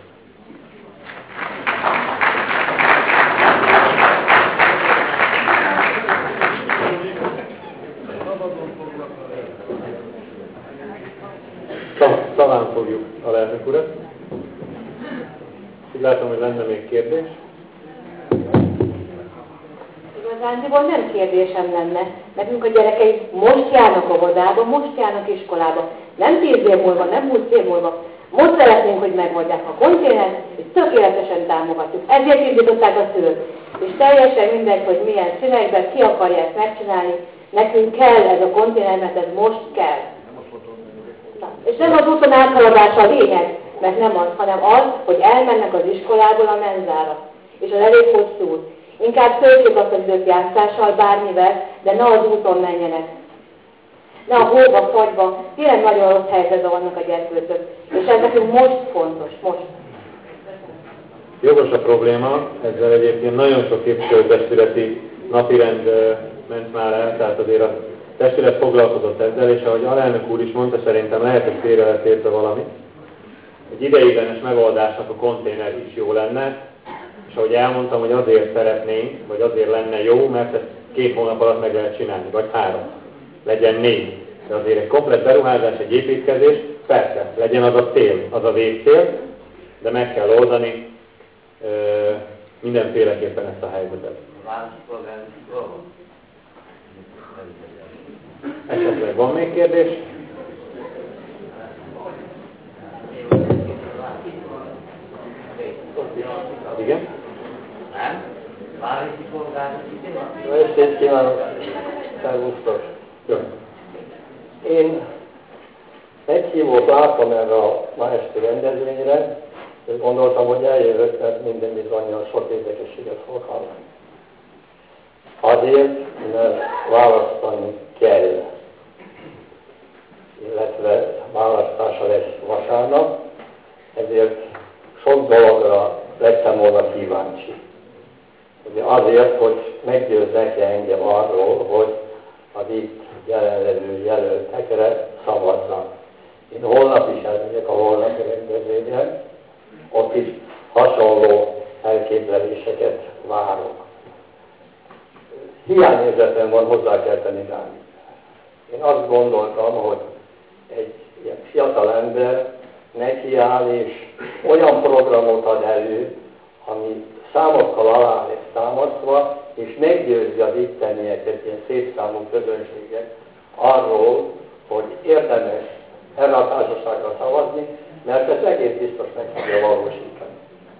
Talán fogjuk a lelnök urat. Úgy látom, hogy lenne még kérdés. Igazándiból nem kérdésem lenne. Nekünk a gyerekeink most járnak óvodába, most járnak iskolába. Nem 10 év múlva, nem 20 év múlva. Most szeretnénk, hogy megoldják a konténert, és tökéletesen támogatjuk. Ezért indították a szülők. És teljesen mindegy, hogy milyen színekben ki akarják megcsinálni. Nekünk kell ez a konténer, mert ez most kell. És nem az úton áthaladása a lényeg, mert nem az, hanem az, hogy elmennek az iskolából a menzára. És az elég hosszú. Inkább töltjük azt az időt játszással, bármivel, de ne az úton menjenek. Ne a hóba, fagyba, tényleg nagyon rossz helyzetben vannak a gyerkőcök. És ez nekünk most fontos, most. Jogos a probléma, ezzel egyébként nagyon sok képviselőtestületi napirend ment már el, tehát azért a testület foglalkozott ezzel, és ahogy alelnök úr is mondta, szerintem lehet, hogy félre lett értve valami. Egy ideiglenes megoldásnak a konténer is jó lenne, és ahogy elmondtam, hogy azért szeretnénk, vagy azért lenne jó, mert ezt 2 hónap alatt meg lehet csinálni, vagy 3. Legyen 4. De azért egy komplett beruházás, egy építkezés, persze, legyen az a cél, az a végcél, de meg kell oldani mindenféleképpen ezt a helyzetet. Esetleg van még kérdés? Igen? Nem? Városi polgármester. Jó estét kívánok! Szervusztok! Én meghívót láttam erre a ma esti rendezvényre, és gondoltam, hogy eljövök, mert minden bizonnyal sok érdekességet fog hallani. Azért, mert választani kell, illetve választása lesz vasárnap, ezért sok dologra lettem volna kíváncsi. Ugye azért, hogy meggyőznek engem arról, hogy az itt jelenlevő jelöltekre szavaznak. Én holnap is elmegyek a holnapi rendezvényre, ott is hasonló elképzeléseket várok. Hiányérzetem van, hozzá kell tenni rá. Én azt gondoltam, hogy egy ilyen fiatal ember nekiáll és olyan programot ad elő, ami számokkal alá lesz támasztva, és meggyőzi az ittenieket, ilyen szétszámú közönséget arról, hogy érdemes erre a társaságra szavazni, mert ez egész biztos meg fogja valósítani.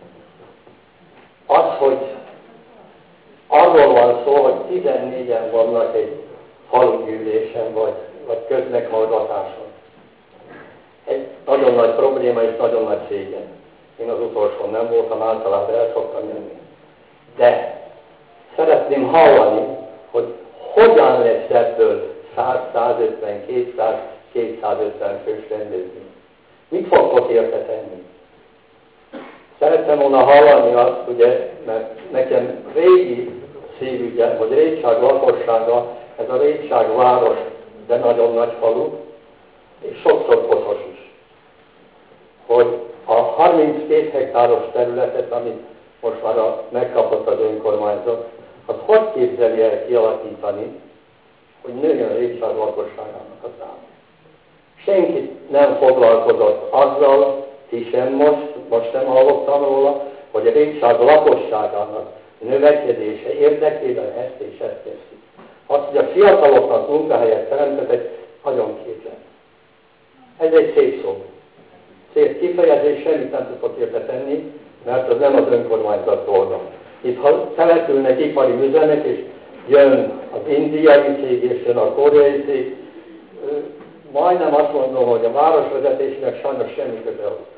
Az, hogy arról van szó, hogy 14-en vannak egy falugyűlésen, vagy közmeghallgatáson. Egy nagyon nagy probléma és nagyon nagy szégyen. Én az utolsón nem voltam, általában el szoktam jönni. De szeretném hallani, hogy hogyan lesz ebből 100, 150, 200, 250 fős rendezvény. Mit fogtok érte tenni? Szerettem volna hallani azt, ugye, mert nekem régi szívügyem, hogy Rétság lakossága, ez a Rétság város, de nagyon nagy falu, és sokszor koszos is. Hogy a 32 hektáros területet, amit most már megkapott az önkormányzat, az hogy képzeli el kialakítani, hogy nőjön Rétság lakosságának a száma. Senki nem foglalkozott azzal, ti sem most nem hallottam róla, hogy a Rétság lakosságának növekedése érdekében ezt és ezt teszi. Az, hogy a fiataloknak munkahelyet teremtetek, nagyon képzel. Ez egy szép szó. Szép kifejezés, semmit nem tudok érte tenni, mert az nem az önkormányzat dolga. Itt ha települnek ipari üzemek, és jön az indiai cég, és jön a koreai cég, majdnem azt mondom, hogy a városvezetésnek sajnos semmi köze hozzá.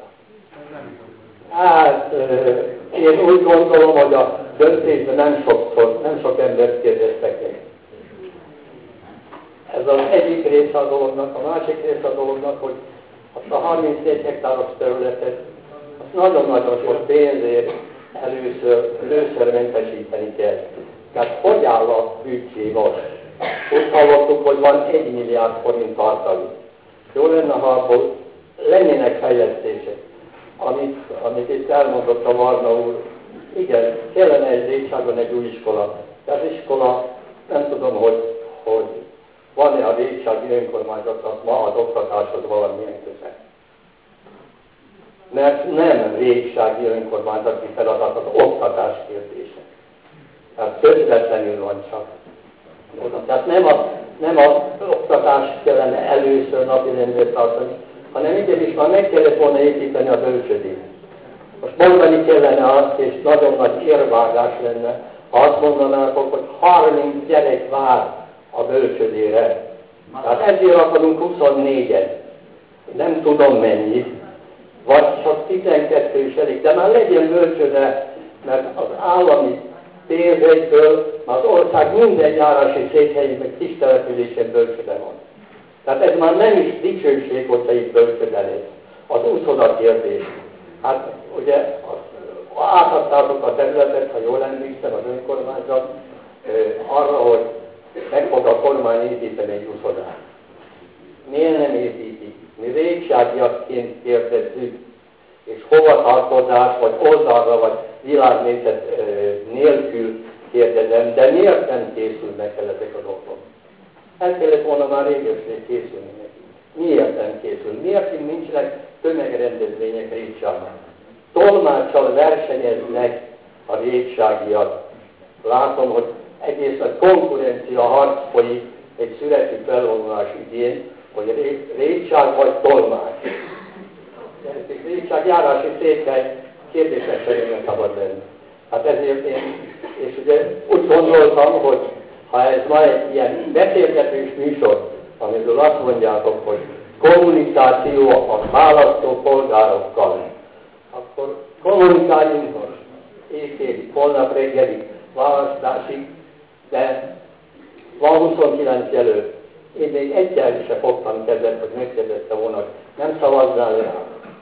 Hát, én úgy gondolom, hogy a döntésben nem sok embert kérdeztek meg. Ez az egyik része a dolognak, a másik része a dolognak, hogy a Most a 34 hektáros területet azt nagyon-nagyon sok pénzért először mentesíteni kell. Tehát hogy áll a büdzsé most? Úgy hallottuk, hogy van 1 milliárd forint tartalék. Jó lenne, ha abból lennének fejlesztések, amit itt elmondott a Varna úr. Igen, kellene egy Rétságon egy új iskola. De az iskola, nem tudom, hogy van-e a Rétsági önkormányzatnak ma az oktatáshoz valamilyen köze. Mert nem Rétsági önkormányzati feladat az oktatás kérdése. Tehát közvetlenül van csak. Tehát nem az oktatást kellene először napirendre tartani, hanem igenis már meg kellett volna építeni a bölcsödét. Most mondani kellene azt, és nagyon nagy érvágás lenne, ha azt mondanátok, hogy 30 gyerek vár a bölcsödére. Tehát ezért akarunk 24-et. Nem tudom mennyi, vagy csak 12 is elég, de már legyen bölcsöde, mert az állami pénzekből az ország minden járási székhelyén, meg kis településen bölcsöde van. Tehát ez már nem is dicsőség, hogyha itt bölcsöde lesz. Az úszoda kérdés. Hát ugye átadtátok a területet, ha jól emlékszem, az önkormányzat arra, hogy meg fog a kormány építeni egy úszodát. Miért nem építik? Mi Rétságiakként kérdezzük, és hovatartozás, vagy oldalra, vagy világnézet nélkül kérdezem, de miért nem készülnek el ezek a dolgok? El kellett volna már régeség készülni neki. Miért nem készül? Miért nincsenek tömegrendezvények Rétságon? Tolmáccsal versenyeznek a rétságiak. Látom, hogy egész a konkurencia harc folyik egy szüreti felvonulás idén, hogy Rétság vagy tolmács. Rétság járási székhely kérdésesen nem szabad lenni. Hát ezért én, és ugye úgy gondoltam, hogy ha ez ma egy ilyen beszélgetős műsor, amiről azt mondjátok, hogy kommunikáció a választó polgárokkal, akkor kommunikáljunk most éjfélig, holnap reggelig, választásig, de van 29 jelölt. Én még egyel se fogtam kezet, hogy megkérdezte volna, hogy nem szavazzál rá.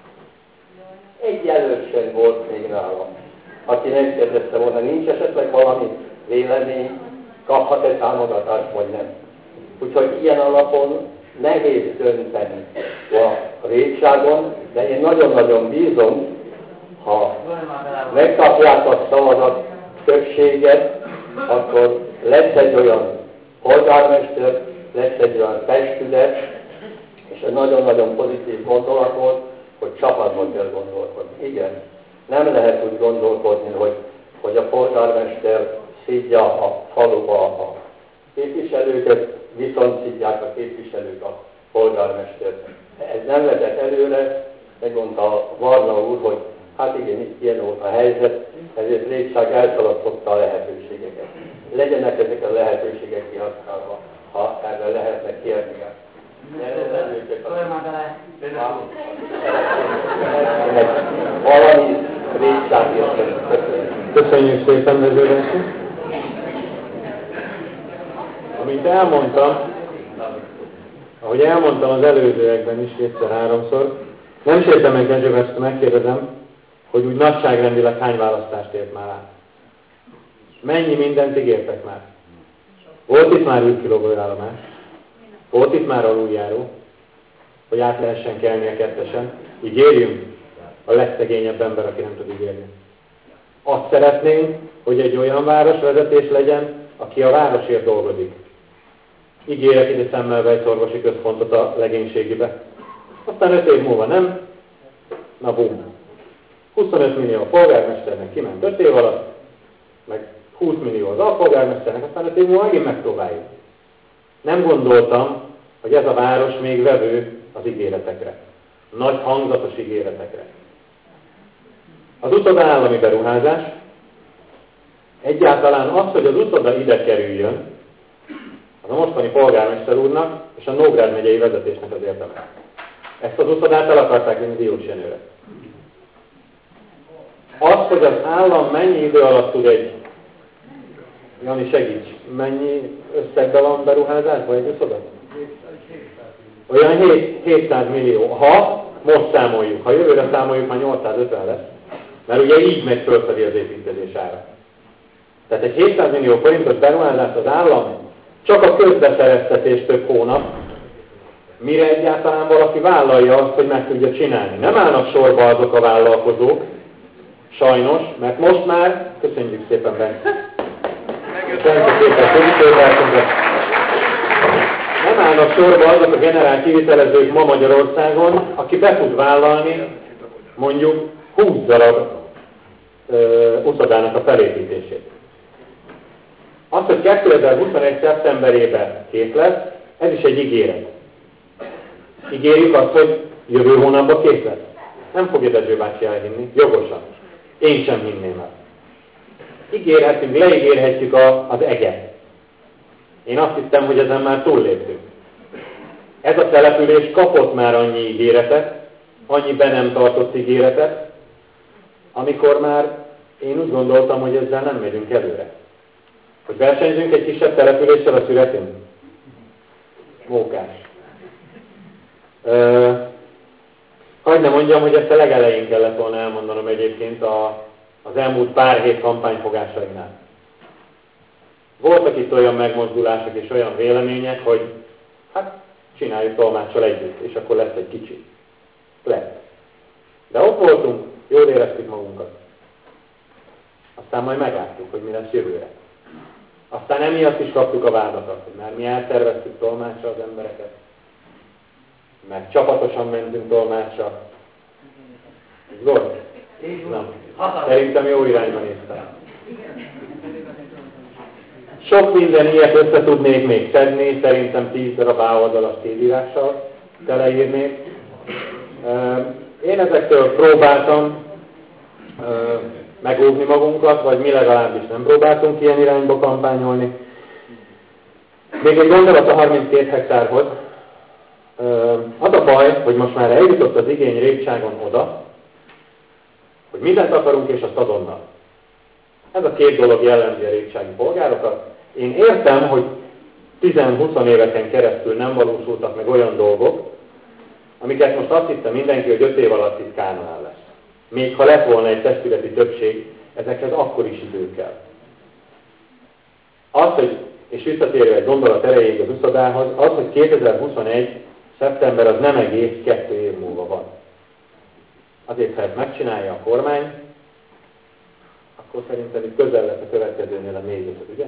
Egy jelölt sem volt még nálam, aki nem kérdezte volna, nincs esetleg valami vélemény, kaphat-e támogatást, vagy nem. Úgyhogy ilyen alapon nehéz dönteni a Rétságon, de én nagyon-nagyon bízom, ha megkapják a szavazat többséget, akkor lesz egy olyan polgármester, lesz egy olyan testület, és egy nagyon-nagyon pozitív gondolat volt, hogy csapatban kell gondolkodni. Igen, nem lehet úgy gondolkodni, hogy a polgármester szidja a faluba a képviselőket, viszont szidják a képviselők a polgármestert. Ez nem vezet előre, megmondta a Varna úr, hogy hát igen, itt ilyen volt a helyzet, ezért Rétság elszalasztotta a lehetőségeket. Legyenek ezek a lehetőségek kihasználva, ha erre lehetne kérni. Valami Rétsági. Köszönjük szépen, vezérlenség. Amint elmondtam, ahogy elmondtam az előzőekben is kétszer-háromszor, nem sértem meg Dezső, ezt megkérdezem, hogy úgy nagyságrendileg hány választást ért már át. Mennyi mindent ígértek már? Volt itt már űrkilógóállomás? Volt itt már aluljáró? Hogy át lehessen kelni a kettesen? Ígérjünk? A legszegényebb ember, aki nem tud ígérni. Azt szeretnénk, hogy egy olyan városvezetés legyen, aki a városért dolgozik. Ígérek ide szemmelve egy orvosi központot a legénységibe. Aztán 5 év múlva nem. Na bum. 25 millió a polgármesternek kiment 5 év alatt, meg 20 millió az alpolgármesternek, aztán 5 év múlva megint megpróbáljuk. Nem gondoltam, hogy ez a város még vevő az ígéretekre. Nagy hangzatos ígéretekre. Az uszoda állami beruházás, egyáltalán az, hogy az uszoda ide kerüljön, az a mostani polgármester úrnak és a Nógrád megyei vezetésnek az érdeme. Ezt az uszodát el akarták vinni Diósjenőre. Az, hogy az állam mennyi idő alatt tud egy, Jani segíts, mennyi összegben van beruházásban egy uszoda? Olyan 700 millió. Ha most számoljuk. Ha jövőre számoljuk, már 850 lesz. Mert ugye így megy fölfelé az építkezés ára. Tehát egy 700 millió forintos beruházás az állam csak a közbeszereztetés több hónap, mire egyáltalán valaki vállalja azt, hogy meg tudja csinálni. Nem állnak sorba azok a vállalkozók, sajnos, mert most már, köszönjük szépen, Bence. Nem állnak sorba azok a generál kivitelezők ma Magyarországon, aki be tud vállalni mondjuk 20 darab uszodának a felépítését. Az, hogy 2021. szeptemberében kész lesz, ez is egy ígéret. Ígérjük azt, hogy jövő hónapban kész lesz. Nem fogja Dezső bácsi elhinni, jogosan. Én sem hinném el. Ígérhetünk, leígérhetjük az eget. Én azt hittem, hogy ezen már túlléptünk. Ez a település kapott már annyi ígéretet, annyi be nem tartott ígéretet, amikor már én úgy gondoltam, hogy ezzel nem megyünk előre. Hogy versenyzünk egy kisebb településsel a Szüretén? Mókás. Hadd ne mondjam, hogy ezt a legelején kellett volna elmondanom egyébként az elmúlt pár hét kampányfogásainál. Voltak itt olyan megmozdulások és olyan vélemények, hogy hát csináljuk tolmáccsal együtt, és akkor lesz egy kicsi. Lett. De ott voltunk, jól éreztük magunkat. Aztán majd meglátjuk, hogy mi lesz jövőre. Aztán emiatt is kaptuk a vádakat, hogy már mi elterveztük tolmácsra az embereket, meg csapatosan mentünk tolmácsra. Így volt? Nem. Szerintem jó irányba néztem. Sok minden ilyet össze tudnék még szedni, szerintem 10 darab A-oldalas tévírással teleírnék. Én ezektől próbáltam megóvni magunkat, vagy mi legalábbis nem próbáltunk ilyen irányba kampányolni. Még egy gondolat a 32 hektárhoz. Az a baj, hogy most már eljutott az igény Répcságon oda, hogy mindent akarunk, és azt azonnal. Ez a két dolog jellemzi a répcsági polgárokat. Én értem, hogy 10-20 éveken keresztül nem valósultak meg olyan dolgok, amiket most azt hitte mindenki, hogy 5 év alatt itt Kánaán lesz. Még ha lett volna egy testületi többség, ezekhez akkor is idő kell. Az, hogy, és visszatérve egy gondolat erejéig az uszodához, az, hogy 2021. szeptember az nem egész 2 év múlva van. Azért, ha ezt megcsinálja a kormány, akkor szerintem itt közel lesz a következőnél a 4-5, ugye?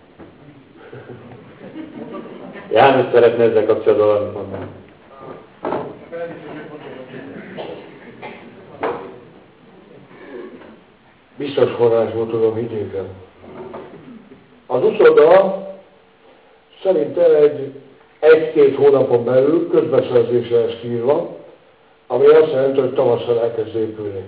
János szeretne ezzel kapcsolatban valamit mondani. Biztos forrásból tudom, higgyék el. Az uszoda szerintem egy-két hónapon belül közbeszerzésre lesz kiírva, ami azt jelenti, hogy tavasszal elkezd épülni.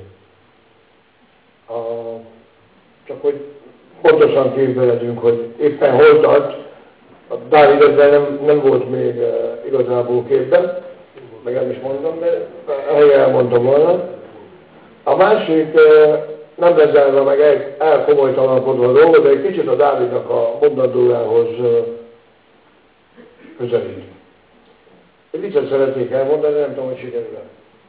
Csak hogy pontosan képbe legyünk, hogy éppen hol tart, a Dávid ezzel nem volt még igazából képben, meg nem is mondom, de helyen elmondtam volna. A másik nem lezárva meg elkomolytalankodva a dolgot, de egy kicsit a Dávidnak a mondandójához közelít. Egy viccet szeretnék elmondani, nem tudom, hogy sikerül.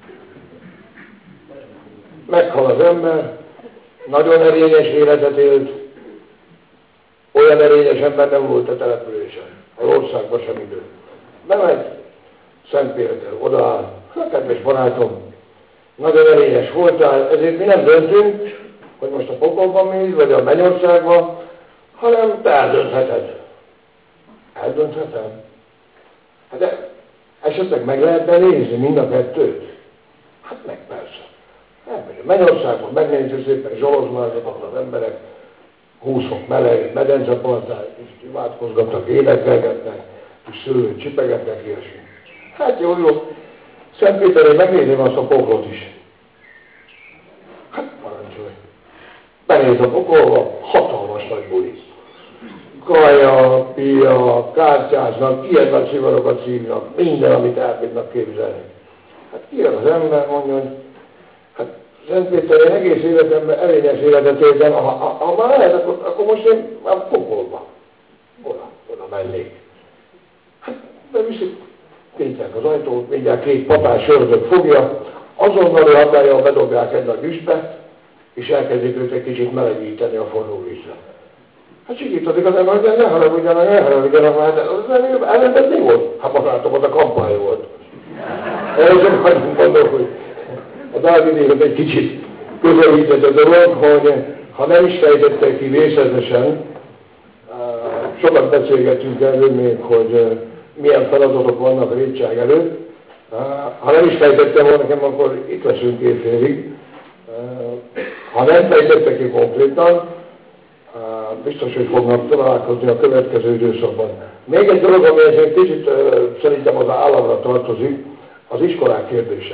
Meghal az ember, nagyon erényes életet élt, olyan erényes ember nem volt a településen, az országban sem idő. Bemegy, Szentpéter odaáll, kedves barátom, nagyon erényes voltál, ezért mi nem döntünk, hogy most a pokolban mész, vagy a mennyországban, hanem te eldöntheted. Eldönthetem? Hát de esetleg meg lehetne nézni mind a kettőt? Hát meg persze. Elmegy a mennyországban, megnézi szépen zsolozmázokat az emberek, 20 fok meleg, medencepartán, és imádkozgatnak, énekelgetnek, és szőlőt csipegetnek, ilyesmi. Hát jó. Szentpéterén megnézem azt a poklot is. Hát parancsolj. Benéz a pokolba, hatalmas nagy buli. Kaja, pia, kártyáznak, ilyen nagy szivarokat szívnak, minden, amit el tudnak képzelni. Hát kijön az ember, mondja, hogy hát Szentpéterén egész életemben erényes életet éltem, ha már lehet, akkor most én már pokolba. Oda mennék. Hát beviszik kinyitják az ajtót, mindjárt 2 papás ördög fogja, azonnali hatállyal bedobják egy nagy üstbe, és elkezdik őt egy kicsit melegíteni a forró vízre. Hát sikítozik az ember, hogy ne haragudjanak, hát az ellenben mi volt? Hát barátom, az a kampány volt. Ezzel annyit mondok, hogy a Dávidéhoz egy kicsit közelített a dolog, hogy ha nem is fejtette ki részletesen, sokat beszélgetünk erről még, hogy milyen feladatok vannak a rétság előtt. Ha nem is fejtettem volna nekem, akkor itt leszünk évfélig. Ha nem fejtette ki konkrétan, biztos, hogy fognak találkozni a következő időszakban. Még egy dolog, ami egy kicsit szerintem az államra tartozik, az iskolák kérdése.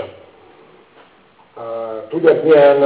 Tudják, milyen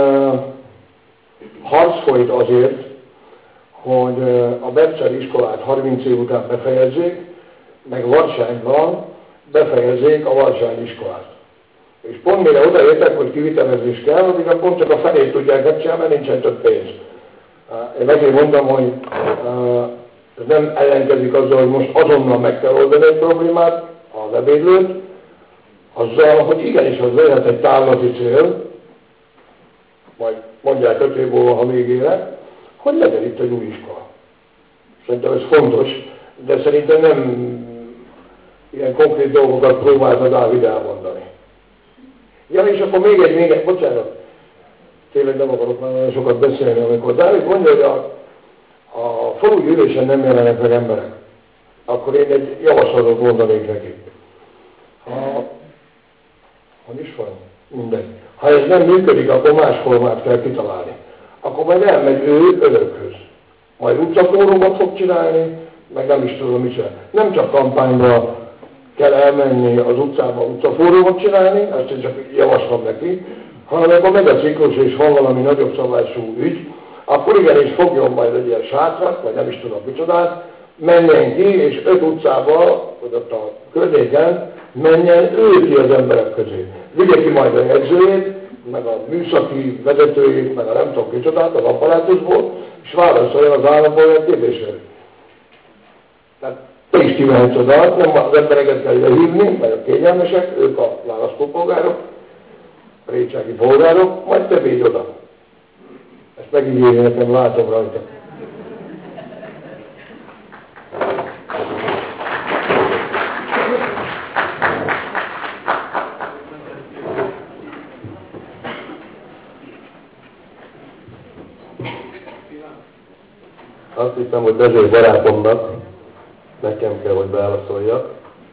harc folyt azért, hogy a Berceli iskolát 30 év után befejezzék, meg Varsányban befejezzék a Varsányi iskolát. És pont mire odaértek, hogy kivitelezés kell, addig pont csak a felét tudják megcsinálni, mert nincsen több pénz. Én azért mondom, hogy ez nem ellenkezik azzal, hogy most azonnal meg kell oldani egy problémát, az ebédlőt, azzal, hogy igenis az lehet egy távlati cél, majd mondják 5 év múlva, ha még élek, hogy legyen itt egy új iskola. Szerintem ez fontos, de szerintem nem ilyen konkrét dolgokat próbálta Dávid elmondani. Ja, és akkor még egy, bocsánat, tényleg nem akarok már nagyon sokat beszélni, amikor Dávid mondja, hogy a falugyűlésen nem jelenek meg emberek, akkor én egy javaslatot mondanék neki. Hogy is van? Mindegy. Ha ez nem működik, akkor más formát kell kitalálni. Akkor majd elmegy ő önökhöz. Majd utcafórumot fog csinálni, meg nem is tudom mit csinálni. Nem csak kampányba kell elmenni az utcába utcafórumot csinálni, ezt én csak javaslom neki, hanem akkor megy a ciklus és van valami nagyobb szabású ügy, akkor igenis fogjon majd egy ilyen sátrat, vagy nem is tudom micsodát, menjen ki, és 5 utcába, vagy ott a környéken, menjen ő ki az emberek közé. Vigye ki majd a jegyzőjét, meg a műszaki vezetőjét, meg a nem tudom kicsodát az apparátusból, és válaszoljon az állampolgár kérdésére. Tehát te is kimehetsz oda, nem az embereket kell lehívni, vagy a kényelmesek, ők a választópolgárok, a rétsági polgárok, majd te védj oda. Ezt megígérni nekem, látom rajta. Azt hiszem, hogy Dezső barátomnak nekem kell, hogy válaszoljak.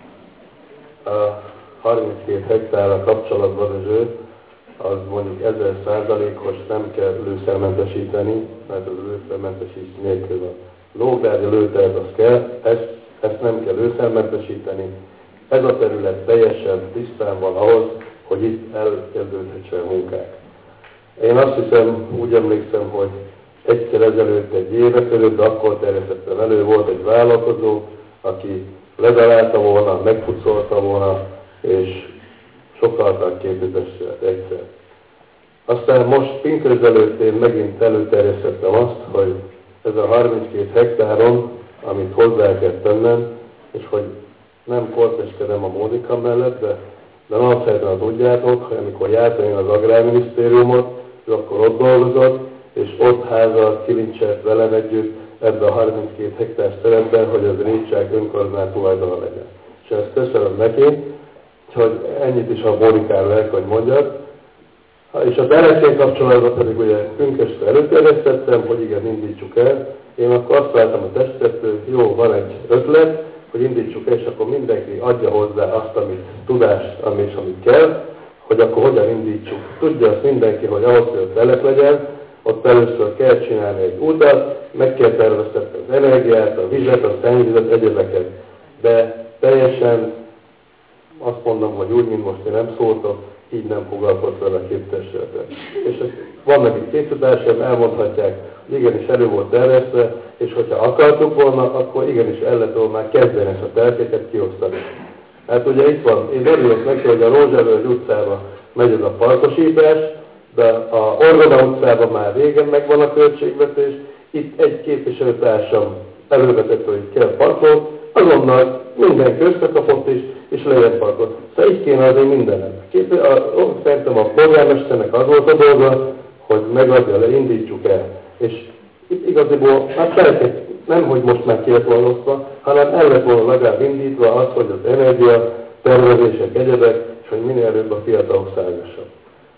A 32 hektárra kapcsolatban Dezső, az mondjuk 1000%-os nem kell lőszermentesíteni, mert az lőszermentesítés nélkül van. Lógárgya lőteret az kell, ezt nem kell lőszermentesíteni. Ez a terület teljesen tisztán van ahhoz, hogy itt elkezdődhetsen munkák. Én azt hiszem, úgy emlékszem, hogy egyszer ezelőtt, egy évek előtt, de akkor terjesztettem elő, volt egy vállalkozó, aki ledarálta volna, megpucolta volna, és sokkal 2000-et egyszer. Aztán most pinköz előtt én megint előterjesztettem azt, hogy ez a 32 hektáron, amit hozzá kell tennem, és hogy nem korteskedem a Mónika mellett, de alapvetően tudjátok, hogy amikor jártam én az Agrárminisztériumot, ő akkor ott dolgozott, és ott házal kilincselt velem együtt ebbe a 32 hektár területben, hogy az rétság önkormányzat tulajdona legyen. És ezt köszönöm neki, hogy ennyit is a Mónikáról el, hogy mondjak. És a berekkel kapcsolatban pedig ugye pünköstre előterjesztettem, hogy igen, indítsuk el. Én akkor azt láttam a testetől, jó, van egy ötlet, hogy indítsuk el, és akkor mindenki adja hozzá azt, amit tudást, amit kell, hogy akkor hogyan indítsuk. Tudja azt mindenki, hogy ahhoz, hogy telep legyen, ott először kell csinálni egy utat, meg kell terveztetni az energiát, a vizet, a szennyvizet, egyebeket. De teljesen azt mondom, hogy úgy, mint most én nem szóltok, így nem foglalkozott vele a képtestületet. És vannak itt képtudásaim, elmondhatják, hogy igenis elő volt tervezve, és hogyha akartuk volna, akkor igenis el lett volna már kezdeni ezt a terveket kiosztani. Hát ugye itt van, én örülök neki, hogy a Rózsavölgy utcába megy ez a parkosítás, de a Orgoda utcában már régen megvan a költségvetés, itt egy képviselőtársam elővetett, hogy kell parkolót, azonnal mindenki összekapott és lejjebb parkolt. Szóval így kéne azért mindennek. Szerintem a polgármesternek az volt a dolga, hogy megadja le, indítsuk el. És itt igaziból, nem hogy most már ki lett volna osztva, hanem el lett volna legalább indítva az, hogy az energia, tervezések, egyebek, és hogy minél előbb a fiatalok szárgassabb.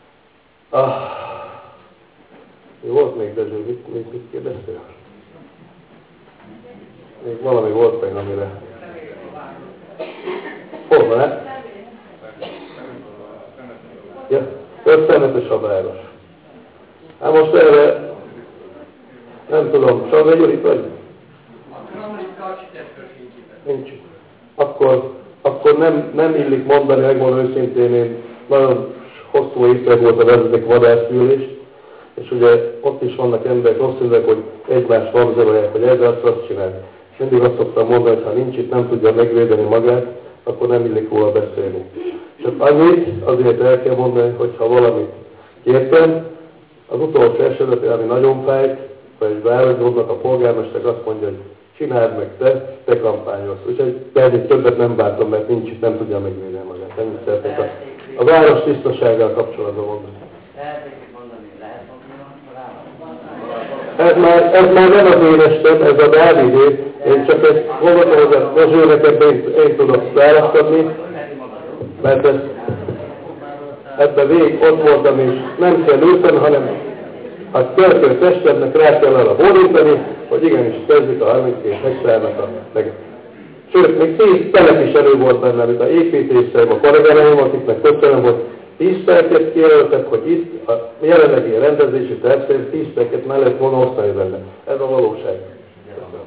Volt még, Dezső, mit kérdeztél? Még valami volt még, amire... Hol van-e? Ja, történetes a város. Hát most erre... Nem tudom, Salgai Gyuri, itt vagy? Nincs. Akkor nem illik mondani, megmondom őszintén, én nagyon hosszú évek volt a vezeték vadászgyűlés, és ugye ott is vannak emberek, rossz üzek, hogy egymást vonzolják, hogy ez azt csinál. Mindig azt szoktam mondani, hogy ha nincs itt, nem tudja megvédeni magát, akkor nem illik róla beszélni. Csak annyit azért el kell mondani, hogy ha valamit kértem, az utolsó esetben, ami nagyon fájt, vagy városgondnak a polgármester azt mondja, hogy csináld meg te kampányolsz. Úgyhogy pedig többet nem vártam, mert nincs itt, nem tudja megvédeni magát. Ennyit szeretnék a város tisztasággal kapcsolatban mondani. Ez már nem az én estem, ez a Dávidé. Én csak ezt gondoltam, hogy a Dezsőnek én tudok választani, mert ebben végig ott voltam, és nem kell ültem, hanem a kell testednek rá kell arra bólintani, hogy igenis kezdik a 32 hektárnak a meg. Sőt, még 10 telepviselő volt benne, amit a építésszerűen a kollégáim, akiknek köszönöm, hogy 10 percet kijelöltek, hogy itt a jelenlegi rendezési tervszerint 10 percet mellett volna osztani benne. Ez a valóság. Köszönöm.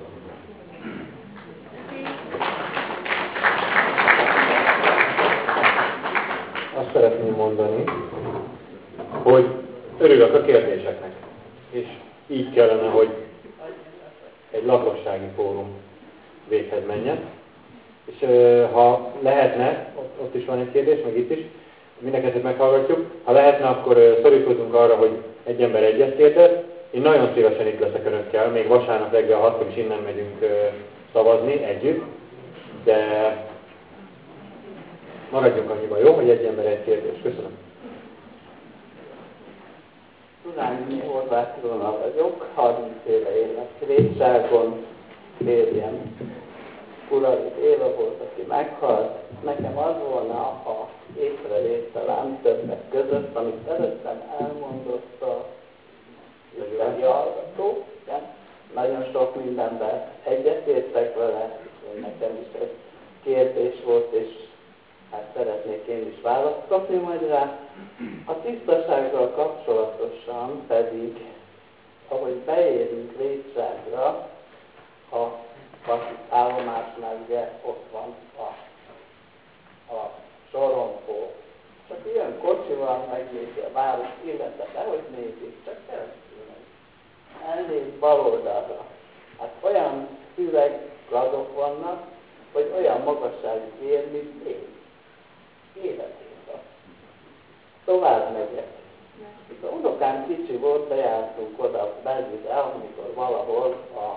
Azt szeretném mondani, hogy örülök a kérdéseknek, és így kellene, hogy egy lakossági fórum véghez menjen. És ha lehetne, ott is van egy kérdés, meg itt is, mindenkettőt meghallgatjuk, ha lehetne, akkor szorítkozunk arra, hogy egy ember egyet kérdez. Én nagyon szívesen itt leszek önökkel, még vasárnap reggel 6-kor is innen megyünk szavazni együtt, de maradjunk annyiban, jó, hogy egy ember egy kérdés. Köszönöm. Tudányi Horváth Ilona vagyok, 30 éve élek Svédságon, férjem Urali Éva volt, aki meghalt. Nekem az volna a észrevételem többek között, amit előttem elmondott a isteni hallgató. Nagyon sok mindenben egyetértek vele, nekem is egy kérdés volt, és hát szeretnék én is választ kapni majd rá. A tisztasággal kapcsolatosan pedig, ahogy beérünk Vécságra, a vasútállomásnál ugye ott van a sorompó. Csak ilyen kocsival megnézi a város, illetve nehogy nézik, csak keresztül megy. Elnéz bal oldalra. Hát olyan üveggazok vannak, hogy olyan magasságú ér, mint én. Életében. Tovább megyek. Mikor unokám kicsi volt, bejártunk oda Belgibe, amikor valahol a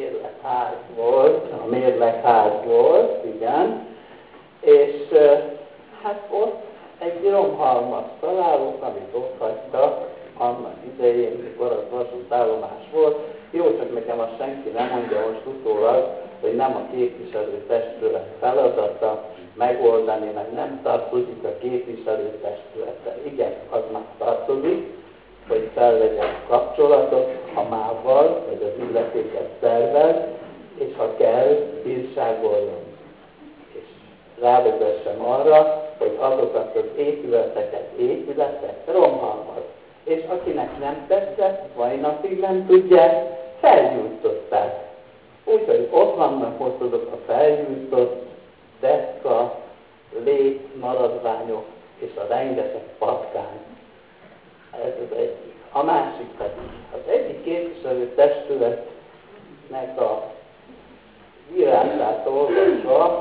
mérlegház volt, igen, és hát ott egy romhalmaz találunk, amit ott hagytak annak idején, mikor az vasútállomás volt. Jó, csak nekem azt senki nem mondja most utólag, hogy nem a képviselőtestület feladata megoldani, meg nem tartozik a képviselőtestülettel. Igen, aznak tartozik, hogy felvegyen kapcsolatot a MÁV-val, vagy az illetékes szervvel, és ha kell, bírságoljon. És rávezessem arra, hogy azokat az épületek romhalmaz. És akinek nem tetszett, mai napig nem tudják, felgyújtották. Úgyhogy ott vannak most azok a felgyújtott deszka, lét, maradványok és a rengeteg patkány. Ez az egyik. A másik pedig. Az egyik képviselőtestületnek a írását olvasva,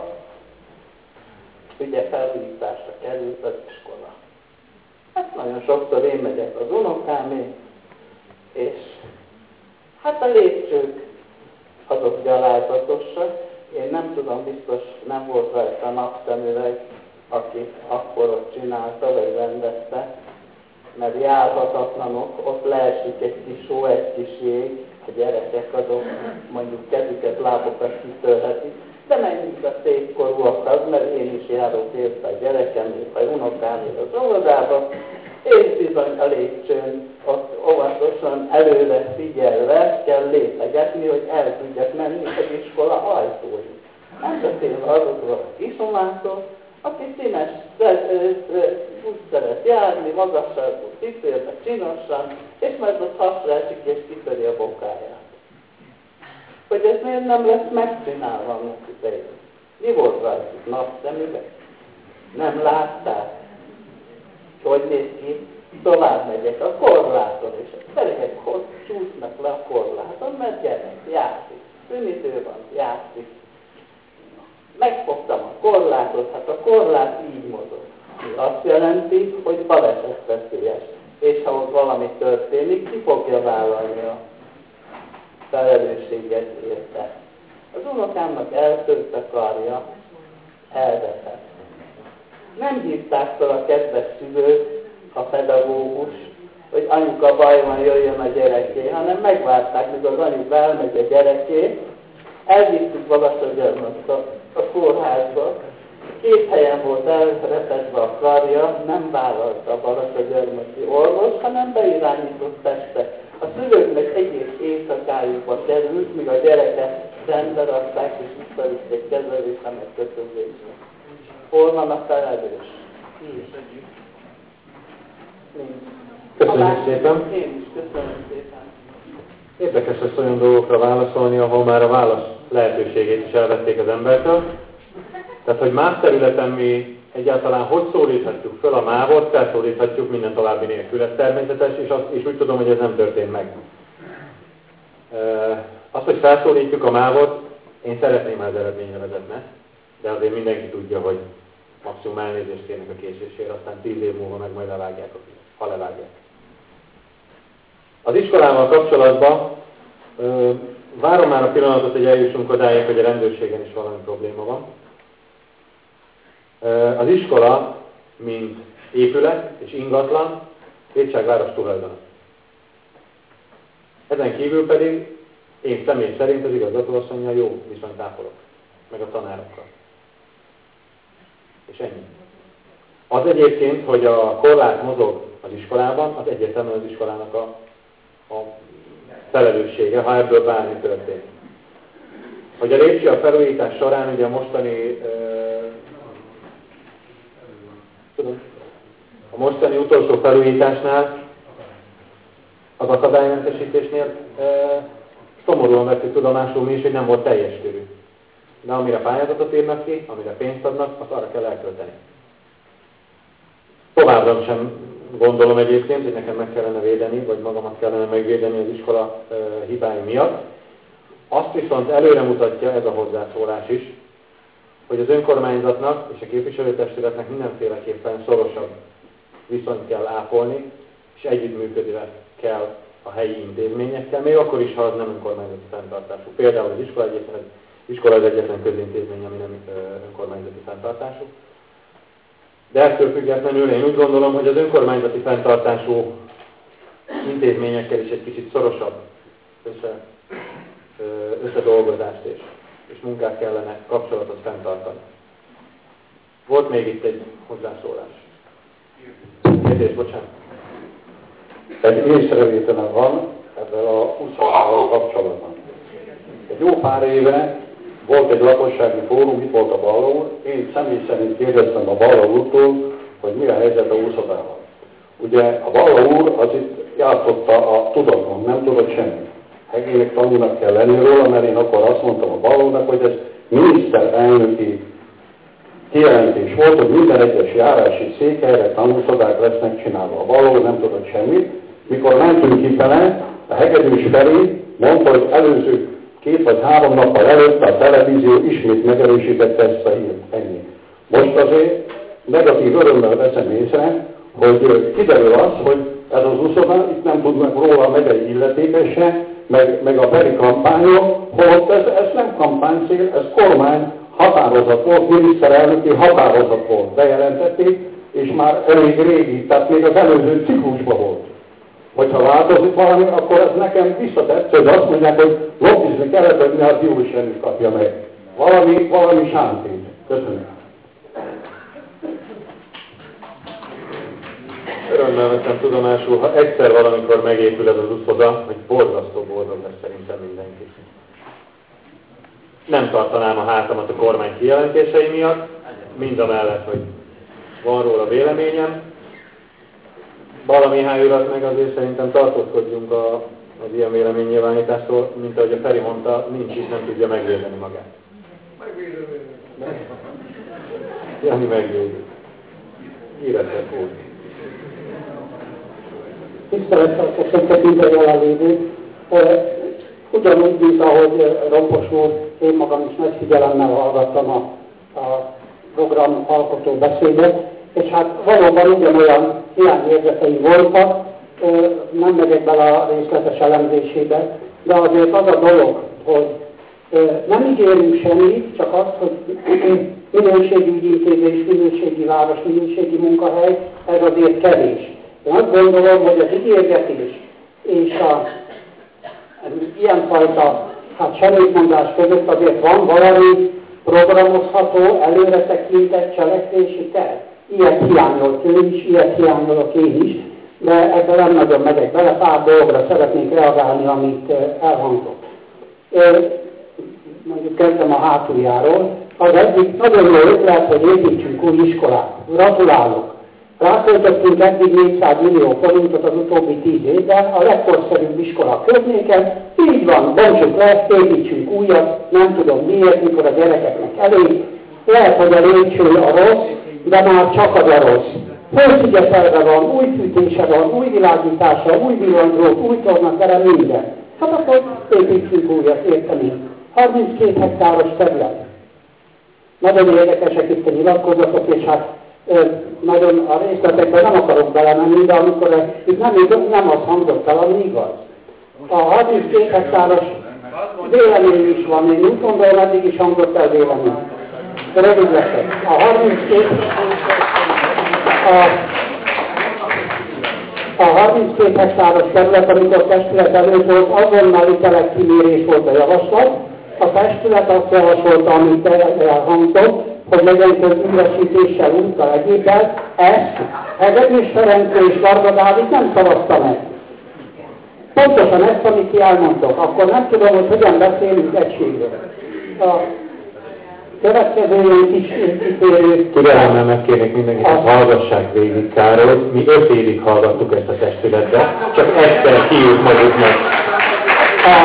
ugye felújításra került az iskola. Hát nagyon sokszor én megyek az unokámé, és hát a lépcsők azok gyalázatosak, Én nem tudom, biztos nem volt rajta napszemüveg, aki akkor ott csinálta, vagy rendezte, mert járhatatlanok, ott leesik egy kis hó, egy kis jég, a gyerekek azok mondjuk kezüket, lábokat kitörhetik, de menjünk a szép korúakhoz, mert én is járok érte a gyerekemért, vagy unokámért az óvodába, és bizony a lépcsőn ott óvatosan előre figyelve kell lépegetni, hogy el tudjak menni az iskola ajtóig. Nem beszélve azokról a kisomától, aki színes, úgy szeret járni, magasságú cipőbe, csinosan, és majd ott hasra esik és kitöri a bokáját. Hogy ez miért nem lesz megcsinálva annak idején? Mi volt rajtuk? Napszemüveg? Nem látták? Hogy néz ki? Tovább megyek a korláton, és a gyerekek csúsznak le a korláton, mert gyerek, játszik. Szünidő van, játszik. Megfogtam a korlátot, hát a korlát így mozog. Azt jelenti, hogy balesetveszélyes. És ha ott valami történik, ki fogja vállalni a felelősséget érte. Az unokámnak eltört a karja, elveszett. Nem hívták fel a kedves szülőt, a pedagógus, hogy anyuka baj van, jöjjön a gyereké, hanem megvárták, míg az anyuk elmegy a gyereké, elvittük Balassagyarmatba a kórházba, 2 helyen volt elrepedve a karja, nem vállalta a Balassagyarmati orvos, hanem beirányított Pestre. A szülőknek egész éjszakájukba került, míg a gyereket rendbe rakták, és visszavitték kezelésre, meg kötözésre. Hol van a felelős? Köszönjük szépen! Én is köszönöm szépen! Érdekes lesz olyan dolgokra válaszolni, ahol már a válasz lehetőségét is elvették az embertől. Tehát, hogy más területen mi egyáltalán hogy szólíthatjuk föl a mávot, felszólíthatjuk minden további nélkül. Ez természetes, és úgy tudom, hogy ez nem történt meg. Azt, hogy felszólítjuk a mávot, én szeretném, ha az eredményre vezetne, de azért mindenki tudja, hogy maximum elnézést kérnek a késésért, aztán 10 év múlva meg majd levágják, ha levágják. Az iskolával kapcsolatban várom már a pillanatot, hogy eljussunk odáig, hogy a rendőrségen is valami probléma van. Az iskola, mint épület és ingatlan, Vécságváros tulajdona. Ezen kívül pedig én személy szerint az igazgatóasszonnyal jó viszonyt ápolok, meg a tanárokkal. És ennyi. Az egyébként, hogy a korlát mozog az iskolában, az egyértelműen az iskolának a felelőssége, ha ebből bármi történik. Hogy a lépcső a felújítás során, ugye a mostani utolsó felújításnál, az akadálymentesítésnél szomorúan vettük tudomásul mi is, hogy nem volt teljes körű. De amire pályázatot írnak ki, amire pénzt adnak, azt arra kell elkölteni. Továbbra sem gondolom egyébként, hogy nekem meg kellene védeni, vagy magamat kellene megvédeni az iskola hibái miatt. Azt viszont előre mutatja ez a hozzászólás is, hogy az önkormányzatnak és a képviselőtestületnek mindenféleképpen szorosabb viszonyt kell ápolni, és együttműködve kell a helyi intézményekkel, még akkor is, ha az nem önkormányzati fenntartású. Például az iskola az egyetlen közintézmény, ami nem önkormányzati fenntartású. De ettől függetlenül én úgy gondolom, hogy az önkormányzati fenntartású intézményekkel is egy kicsit szorosabb összedolgozást és munkát kellene, kapcsolatot fenntartani. Volt még itt egy hozzászólás. Kérdés, bocsánat. Egy észrevételem van ezzel a úszóval kapcsolatban. Egy jó pár éve volt egy lakossági fórum, itt volt a Balla úr. Én személy szerint kérdeztem a Balla úrtól, hogy mi a helyzet a úszodával. Ugye a Balla úr az itt játszotta a tudaton, nem tudott semmit. Egének tanulnak kell lenni róla, mert én akkor azt mondtam a Balla úrnak, hogy ez miniszterelnöki kijelentés volt, hogy minden egyes járási székhelyre tanúszodák lesznek csinálva. A Balla úr nem tudott semmit. Mikor mentünk kifele, a hegedűs felé mondta, hogy előző 2 vagy 3 nappal előtt a televízió ismét megerősítette ezt a hírt. Ennyi. Most azért negatív örömmel veszem észre, hogy kiderül az, hogy ez az úszoda, itt nem tudnak róla a megyei illetékese, meg a beli kampányok, holott ez nem kampány, nem cél, ez kormány határozat volt, miniszterelnöki határozat volt, bejelentették, és már elég régi, tehát még az előző ciklusban volt. Hogyha változik valami, akkor ez nekem visszatett, hogy azt mondják, hogy lobbizni kellett, hogy ne a diósjenőt kapja meg. Valami sántét. Köszönöm. Örömmel veszem tudomásul, ha egyszer valamikor megépül ez az uszoda, hogy borzasztó boldog lesz szerintem mindenki. Nem tartanám a hátamat a kormány kijelentései miatt, mind a mellett, hogy van róla véleményem. Valamihány urat meg azért szerintem tartózkodjunk az ilyen véleménynyilvánítástól, mint ahogy a Feri mondta, nincs is, nem tudja megvédeni magát. Jani megvédi. Érettebb volt. Tisztelettel köszöntek minden jelenlévőt. Ugyanúgy, mint ahogy Rompos úr, én magam is nagy figyelemmel hallgattam a program alkotó beszédet, és hát valóban ugyanolyan hiányérzeteim voltak, nem megyek bele a részletes elemzésébe, de azért az a dolog, hogy nem ígérünk semmit, csak azt, hogy minőségi ügyintézés, minőségi város, minőségi munkahely, ez azért kevés. Én azt gondolom, hogy az ígérgetés és ilyenfajta semmitmondás között azért van valami programozható, előre tekintett cselekvési terv. Ilyet hiányolok ő is, ilyet hiányolok én is, de ebben nem nagyon megyek bele, pár dologra szeretnék reagálni, amit elhangzott. Mondjuk kezdem a hátuljáról. Az egyik nagyon jó ötlet, hogy építsünk új iskolát. Gratulálok! Ráköltöttünk eddig 400 millió forintot az utóbbi 10 évben, a legkorszerűbb iskola környéken. Így van, bontsuk le, építsünk újat, nem tudom miért, mikor a gyerekeknek elég. Lehet, hogy a lépcső a rossz, de már csak az a rossz. Fölszigetelve van, új fűtése van, új világítása, új villanydrót, új tornaterem, minden. Hát akkor építsünk újat, értem én. 32 hektáros terület. Nagyon érdekesek itt a nyilatkozatok, és hát nagyon a részletekben nem akarok belemenni, de amikor itt nem az hangzott el, ami igaz. A 32 hektáros vélemény is van, én úgy gondolom, eddig is hangzott el vélemény. Rövid leszek. A 32 hektáros terület, amikor testület előtt volt, azonnali telekkimérés volt a javaslat. A testület azt javasolta, amit elhangzott, hogy legyen közügyesítéssel, úttal, egyébben. Ezt Hegedűs Ferencő és Varga Dávid nem szavazta meg. Pontosan ezt, amit ti elmondtok, akkor nem tudom, hogy hogyan beszélünk egységről. A következő ilyen kis kitérő... Türelemmel megkérnék mindenkit, hogy hallgassák végig, Károly. Mi 5 évig hallgattuk ezt a testületet, csak egyszer kiült maguknak. A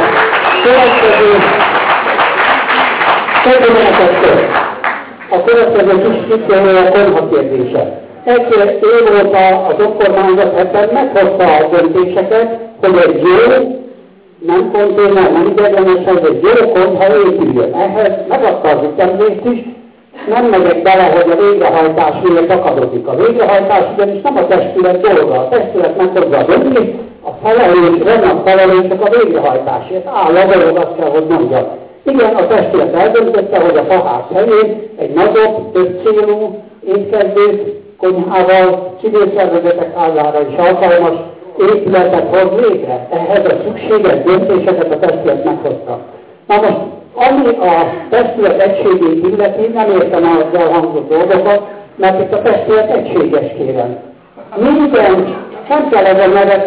következő kis kitérő a konyha kérdése. Egy év óta az önkormányzat ebben meghozta a döntéseket, hogy egy jó, nem konténer, nem ideiglenes, ez egy jó konyha épüljön. Ehhez megadta az ütemzést is, nem megyek bele, hogy a végrehajtás miért akadozik. A végrehajtás ugyanis nem a testület dolga, a testület meghozza a döntést, a felelős, vannak felelősek a végrehajtásért. Áll a dolog, azt kell, hogy mondjam. Igen, a testület eldöntötte, hogy a faház helyén egy nagyobb, több célú étkezdőt, konyhával, civil szervezetek házára is alkalmas épületet hoz létre. Ehhez a szükséges döntéseket a testület meghozta. Na most, ami a testület egységét illeti, nem értem az elhangzott dolgokat, mert itt a testület egységes, kérem. Minden, nem kell ezen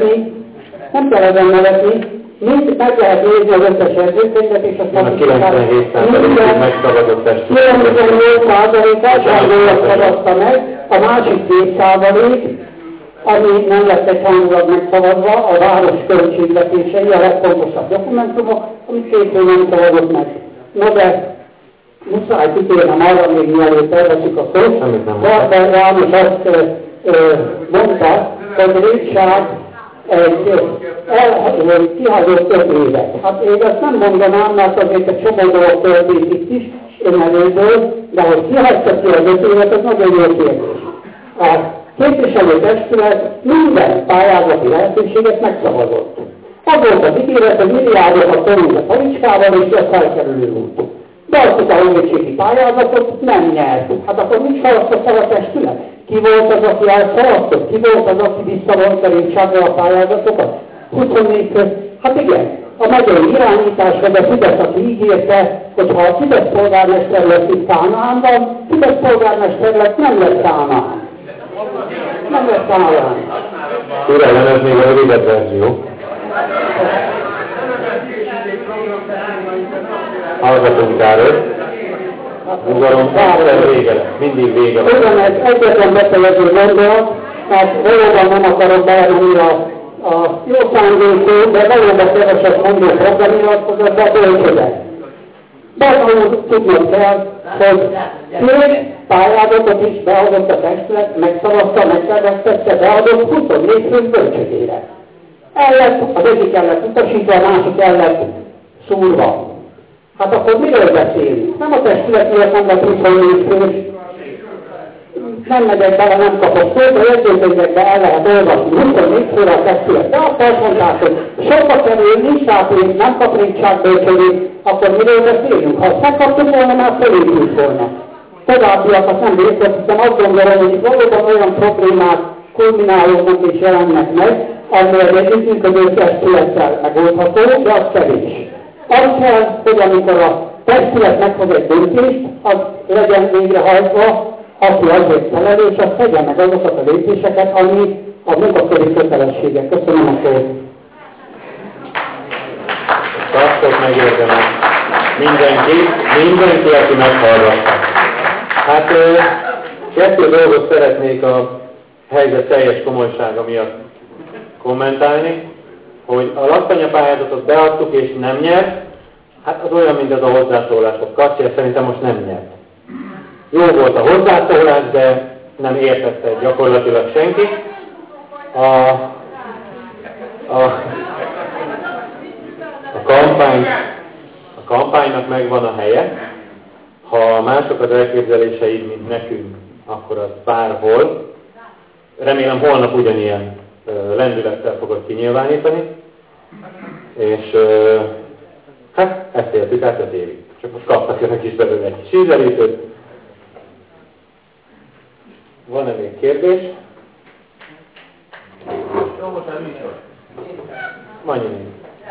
nevetni, mind meg lehet nézni az összes edzőkönyvet, és azt mondjuk, hogy 97% megszavazott testület. 98% szavazta meg, a másik 2%, ami nem lett egyhangulag megszavazva, a város költségvetései, a legfontosabb dokumentumok, amit két év nem szavazott meg. No de muszáj kitérnem arra, még mielőtt elveszik a szót, Barber János azt mondta, hogy Rétság kihagyott 5 évet. Hát én ezt nem mondanám, mert azért egy csomó dolog történt itt is, én előből, de hogy kihagyta ki az 5 évet, az nagyon jó kérdés. A képviselőtestület minden pályázati lehetőséget megszavazott. Az volt az ígéret, hogy milliárdokat törünk a talicskával, és a felkerülő út. Beadtuk a honvédségi pályázatot, nem nyert. Hát akkor mit szavaztott fel a testület? Ki volt az, aki elszavaztott? Ki volt az, aki visszavonta Rincságra a pályázatokat? 24 köz. Hát igen, a megyei irányításhoz a Fidesz, aki ígérte, hogy ha a Fidesz polgármester lesz itt Kánaánban, Fidesz polgármester lesz, nem lesz Kánaán. Nem lesz Kánaán. Türelem, ez még a rövidebb verzió. Hallgatunk erről. Nyugalom, vége lesz, mindig vége lesz. Ugyan ez egyetlen befejező gondolat, mert valóban nem akarok belemenni a jó szándékú, de valóban keveset mondó programnyilatkozat, de bölcsödek. Bármilyen tudnom kell, hogy két pályázatot is beadott a testület, megszavazta, megszerveztette, beadott 24 fő bölcsödére. Az egyik el lett utasítva, a másik el lett szúrva. Hát akkor miről beszélünk? Nem a testület miatt nem lett 24 fős. Nem megyek bele, nem kapok szót, a jegyzőkönyvekbe el lehet olvasni 24 főre a testület. De azt elmondták, hogy sokba kerül, nincs rátérés, nem kap Rincság-bölcsödét, akkor miről beszélünk? Ha ezt megkaptuk volna, már felépült volna. Továbbiakat nem részletizem, azt gondolom, hogy itt valóban olyan problémák kulminálódnak és jelennek meg, amelyek egy együttműködő testülettel megoldható, de az kevés. Az kell, hogy amikor a testület meghoz egy döntést, az legyen végrehajtva, aki azért felelős, az tegye meg azokat a lépéseket, ami a munkaköri kötelességek. Köszönöm a szót. Tapsot megérdemel. Mindenki, aki meghallgatta. Hát kettő dolgot szeretnék a helyzet teljes komolysága miatt kommentálni, hogy a laktanyapályázatot beadtuk és nem nyert, hát az olyan, mint az a hozzászólások. Kacsér szerintem most nem nyert. Jó volt a hozzászólás, de nem értette gyakorlatilag senki. A kampánynak megvan a helye. Ha mások az elképzeléseid, mint nekünk, akkor az bárhol. Remélem holnap ugyanilyen lendülettel fogod kinyilvánítani. És hát ezt éltük át 5 évig. Csak most kaptak önök is belőle egy kis ízelítőt. Van-e még kérdés? Jó volt a műsor. Mondj még.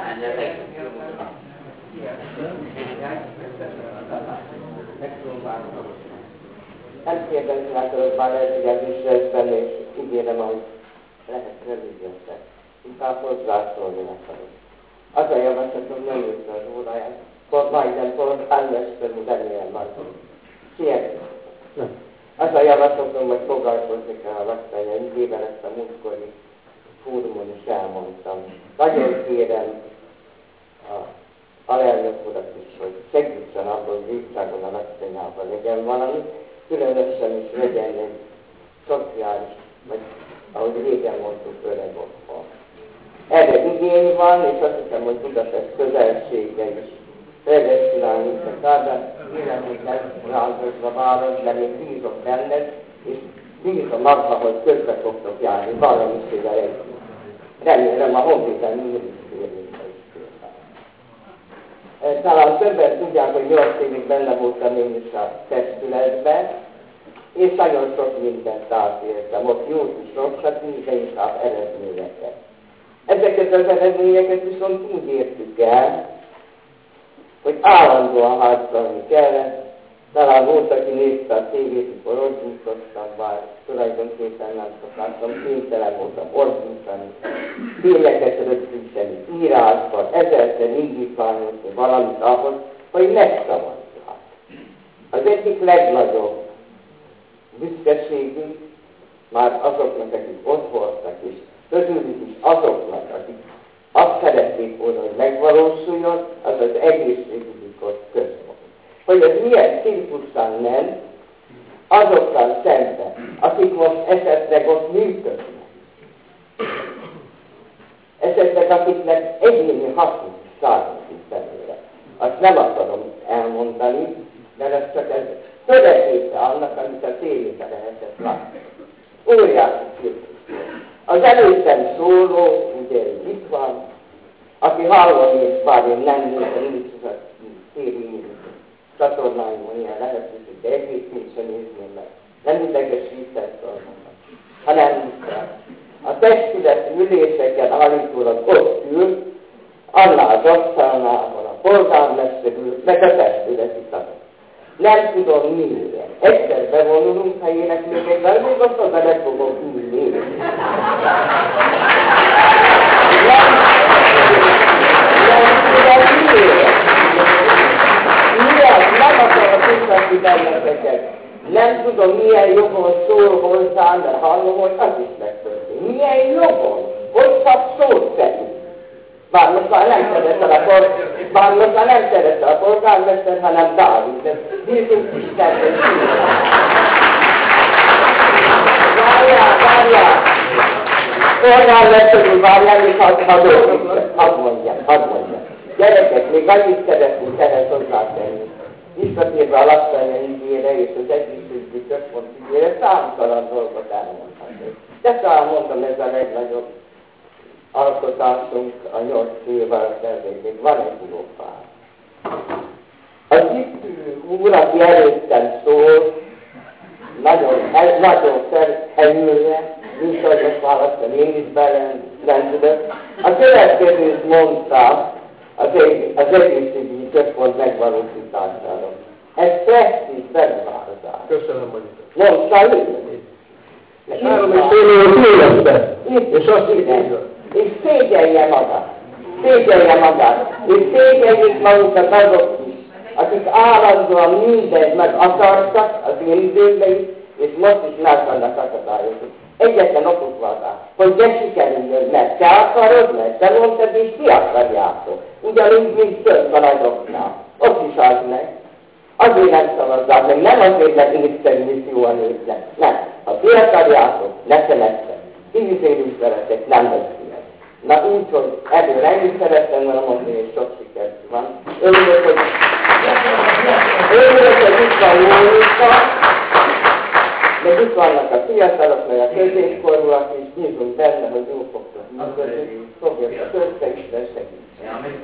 Nem kérdezni akarok már elfigyelésre, és ígérem, hogy lehet rövidíteni. Inkább hozzászólni akarok. Az a javaslatom, nem jössz az óráját. Kormányzat, állásperül remélem majd. Hihetetlen. Az a javaslatom, hogy foglalkozni kell a laktanya ügyében, ezt a múltkori fórumon is elmondtam. Nagyon kérem a alelnök urat is, hogy segítsen abban, hogy Rincságon a laktanyában legyen valami, különösen is legyen egy szociális, vagy ahogy régen mondtuk, öreg otthon. Erre igény van, és azt hiszem, hogy Budapest közelsége is predestinálni de véleményben rázózva város, de én bízom benned, és bízom abban, hogy közbe fogtok járni valamiféle együtt. Remélem a honvédelmi minisztériumban is például. Talán többen tudják, hogy 8 évig benne voltam én is a testületben, és nagyon sok mindent átéltem, ott jót is rosszat, de inkább eredményeket. Ezeket az eredményeket viszont úgy értük el, hogy állandóan harcolni kellett. Talán volt, aki nézte a tévét, mikor ordítottam, bár tulajdonképpen nem szokástam, kénytelen voltam ordítani, tényeket rögzíteni, írásban, ezerszer indítványozni valamit ahhoz, hogy megszavazzák. Az egyik legnagyobb büszkeségünk már azoknak, akik ott voltak, és közülük is azoknak, akik azt szerették volna, hogy megvalósuljon, az az egészségügyi központ. Hogy ez milyen cirkuszán ment, azokkal szemben, akik most esetleg ott működnek. Esetleg akiknek egyéni hasznuk származik belőle. Azt nem akarom elmondani, de ez csak ez törekvése annak, amit a tévében lehetett látni. Óriási cirkusz. Az előttem szóló, ugye itt van, aki hallani, és bár én nem nézem, úgy az a tévé csatornáimon ilyen lehetőség, de egyébként sem nézném meg. Nem idegesített szormakat, hanem a testületi üléseken állítólag ott ül, annál az asztalnával a polgármester ül, meg a testületi tagok. Nem tudom miért. Egyszer bevonulunk, ha ének még egyben, még azt az le fogok ülni. Nem tudom miért. Nem akarok visszatni benneteket. Nem tudom milyen jogon szól hozzám, mert hallom, hogy az is megtörtént. Milyen jogon? Hogy csak szót szerint? Bár most már nem szerette a polgármester, hanem Dávid, de bízunk Istenre. Várjál! Polgármester úr, várjál, és hadd mondjam. Gyerekek, még annyit szeretnénk ehhez hozzátenni. Visszatérve a laktanya ügyére és az egészségügyi központ ügyére számtalan dolgot elmondhatok. De talán mondom, ez a legnagyobb alkotásunk a 8 évvel kezdődik. Van egy filófán. Az itt úr, aki előttem szól, nagyon felhelyülve, mint ahogy most választom, én is belendülök. A következőt mondta az egészségügyi központ megvalósítására. Ez presztízs beruházás. Köszönöm, hogy mondta ő. És 3,5 évesbe. És azt igen. És szégyelje magát. És szégyeljék magukat azok is, akik állandóan mindent meg akartak az én időben is, és most is meg vannak akadályozva. Egyetlen okuk van rá, hogy ne sikerüljön, mert te akarod, mert te mondtad, és ti akarjátok. Ugyanúgy, mint több a nagyoknál. Ott is az meg. Azért nem szavazzák meg, nem azért, mert észszerű és jó a nőknek. Nem. Ha ti akarjátok, nekem egyszer. 10 évig szeretek, nem lesz ilyen. Na úgy, hogy ebből ennyit szerettem volna mondani, és sok sikert van. Örülök, hogy itt van Mónika, de itt vannak a fiatalok, meg a középkorúak, és bízunk benne, hogy jól fogtok működni. Fogjuk a Isten segítsen.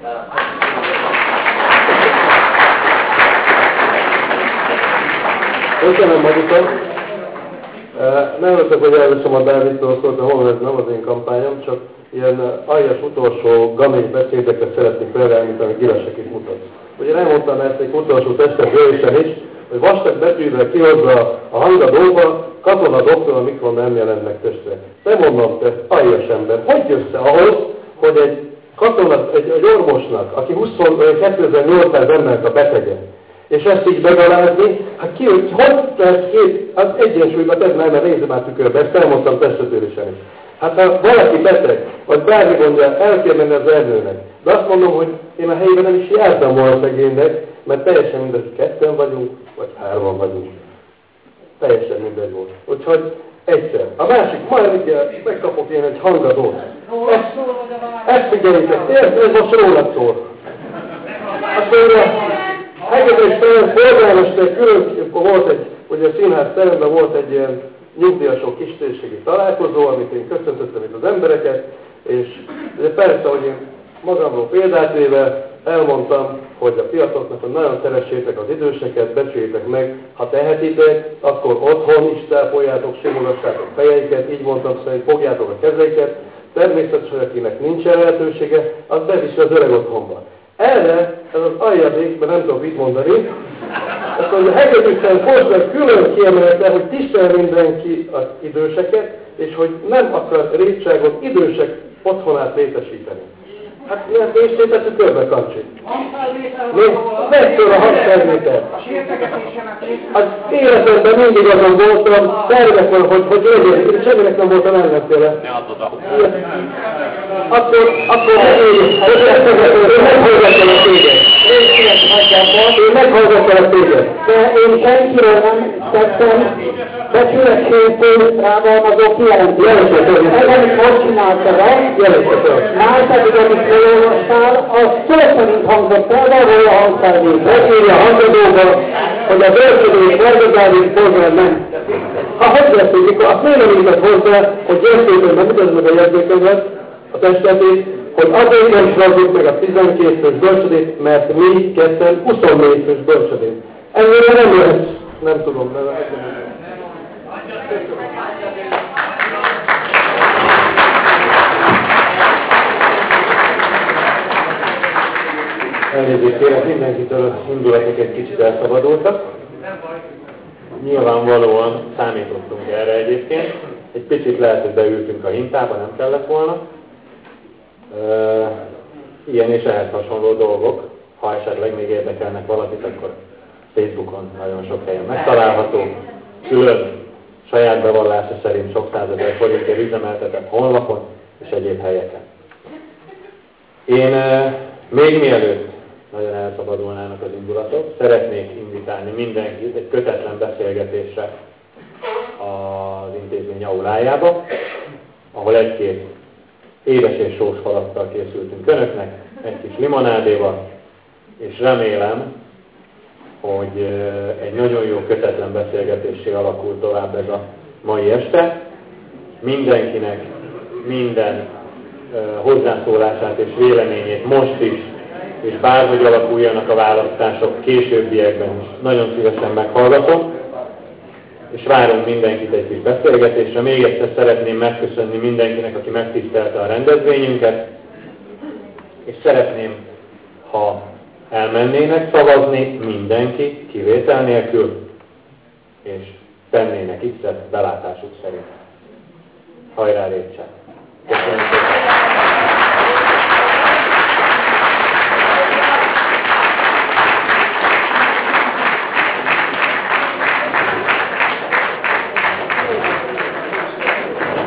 Köszönöm magukat. Nem örülök, hogy elveszem a Dávidtól szólt, hol ez nem az én kampányom, csak ilyen aljas utolsó gamény beszédekre szeretnék reagálni, amit Giresek is mutat. Ugye nem mondtam ezt egy utolsó testesülésen is, hogy vastag betűvel kihozza a hangadóba, katona doktor, a mikron nem jelennek testre. Nem mondom, te aljas ember, hogy jössz ahhoz, hogy egy katona, egy orvosnak, aki 2800 embernek a betege, és ezt így megalázni, hát hogy lehet az egyensúlyban tenni, mert nézzem át tükörbe, ezt elmondtam testesülésen is. Hát ha valaki beteg, vagy bármi gondja, el kell menni az erdőnek. De azt mondom, hogy én a helyben nem is jártam volna szegénynek, mert teljesen mindegy, 2 vagyunk, vagy 3 vagyunk. Teljesen mindegy volt. Úgyhogy egyszer. A másik, majd megkapok én egy hangadót. Ezt figyeljétek, ez most róla szól. Azt mondja, Hegedűs polgármester külön volt egy, ugye a színház teremben volt egy ilyen nyugdíjasok kistérségi találkozó, amit én köszöntöttem itt az embereket, és ugye persze, hogy én magamról példát véve elmondtam, hogy a fiataloknak, hogy nagyon szeressétek az időseket, becsüljétek meg, ha tehetitek, akkor otthon is tápoljátok, simogassátok fejeiket, így mondtam szerint, fogjátok a kezeiket, természetesen, akinek nincsen lehetősége, az beviszi az öreg otthonba. Erre, ez az aljadék, mert nem tudok mit mondani, azt mondja, Hegedűsen Forsberg külön kiemelte, hogy tisztel mindenki az időseket, és hogy nem akar rétságot idősek otthonát létesíteni. Hát miért tétettük körbe, Kancsi? Messzor a 600 méter. Az életemben mindig azon voltam, tervek van, hogy legyen, semminek nem voltam ellenféle. Akkor én meghallgattam a téged. De én senkiről nem tettem becsületségtől rágalmazó kijelentést. Ez, amit most csináltad, már pedig, amit felolvastál, az szó szerint hangzott el, de ahol a hangszervét. Megírja a hangadóba, hogy a bölcsödés Varga-Dávid Pozsán nem. Ha hogy lesz, azt miért nem írtak hozzá, hogy gyertékben, nem mutasd meg a jegyzőkönyvet, a testetét, hogy azért nem ragadjuk meg a 12 fős bölcsödét, mert mi ketten 24 fős bölcsödét. Ennyire nem lehet, nem tudom, de elnézést kérek mindenkitől, az indulatok egy kicsit elszabadultak. Nyilvánvalóan számítottunk erre egyébként. Egy picit lehet, hogy beültünk a hintába, nem kellett volna. Ilyen és ehhez hasonló dolgok, ha esetleg még érdekelnek valakit, akkor Facebookon nagyon sok helyen megtalálható. Külön saját bevallása szerint sok százezer forintért üzemeltetett honlapon és egyéb helyeken. Én még mielőtt nagyon elszabadulnának az indulatok, szeretnék invitálni mindenkit egy kötetlen beszélgetésre az intézmény aulájába, ahol egy-két édes és sós falattal készültünk önöknek, egy kis limonádéval, és remélem, hogy egy nagyon jó kötetlen beszélgetésé alakul tovább ez a mai este. Mindenkinek minden hozzászólását és véleményét most is, és bárhogy alakuljanak a választások későbbiekben is nagyon szívesen meghallgatom, és várunk mindenkit egy kis beszélgetésre. Még egyszer szeretném megköszönni mindenkinek, aki megtisztelte a rendezvényünket, és szeretném, ha elmennének szavazni mindenki, kivétel nélkül, és tennének X-et belátásuk szerint. Hajrá, Récse!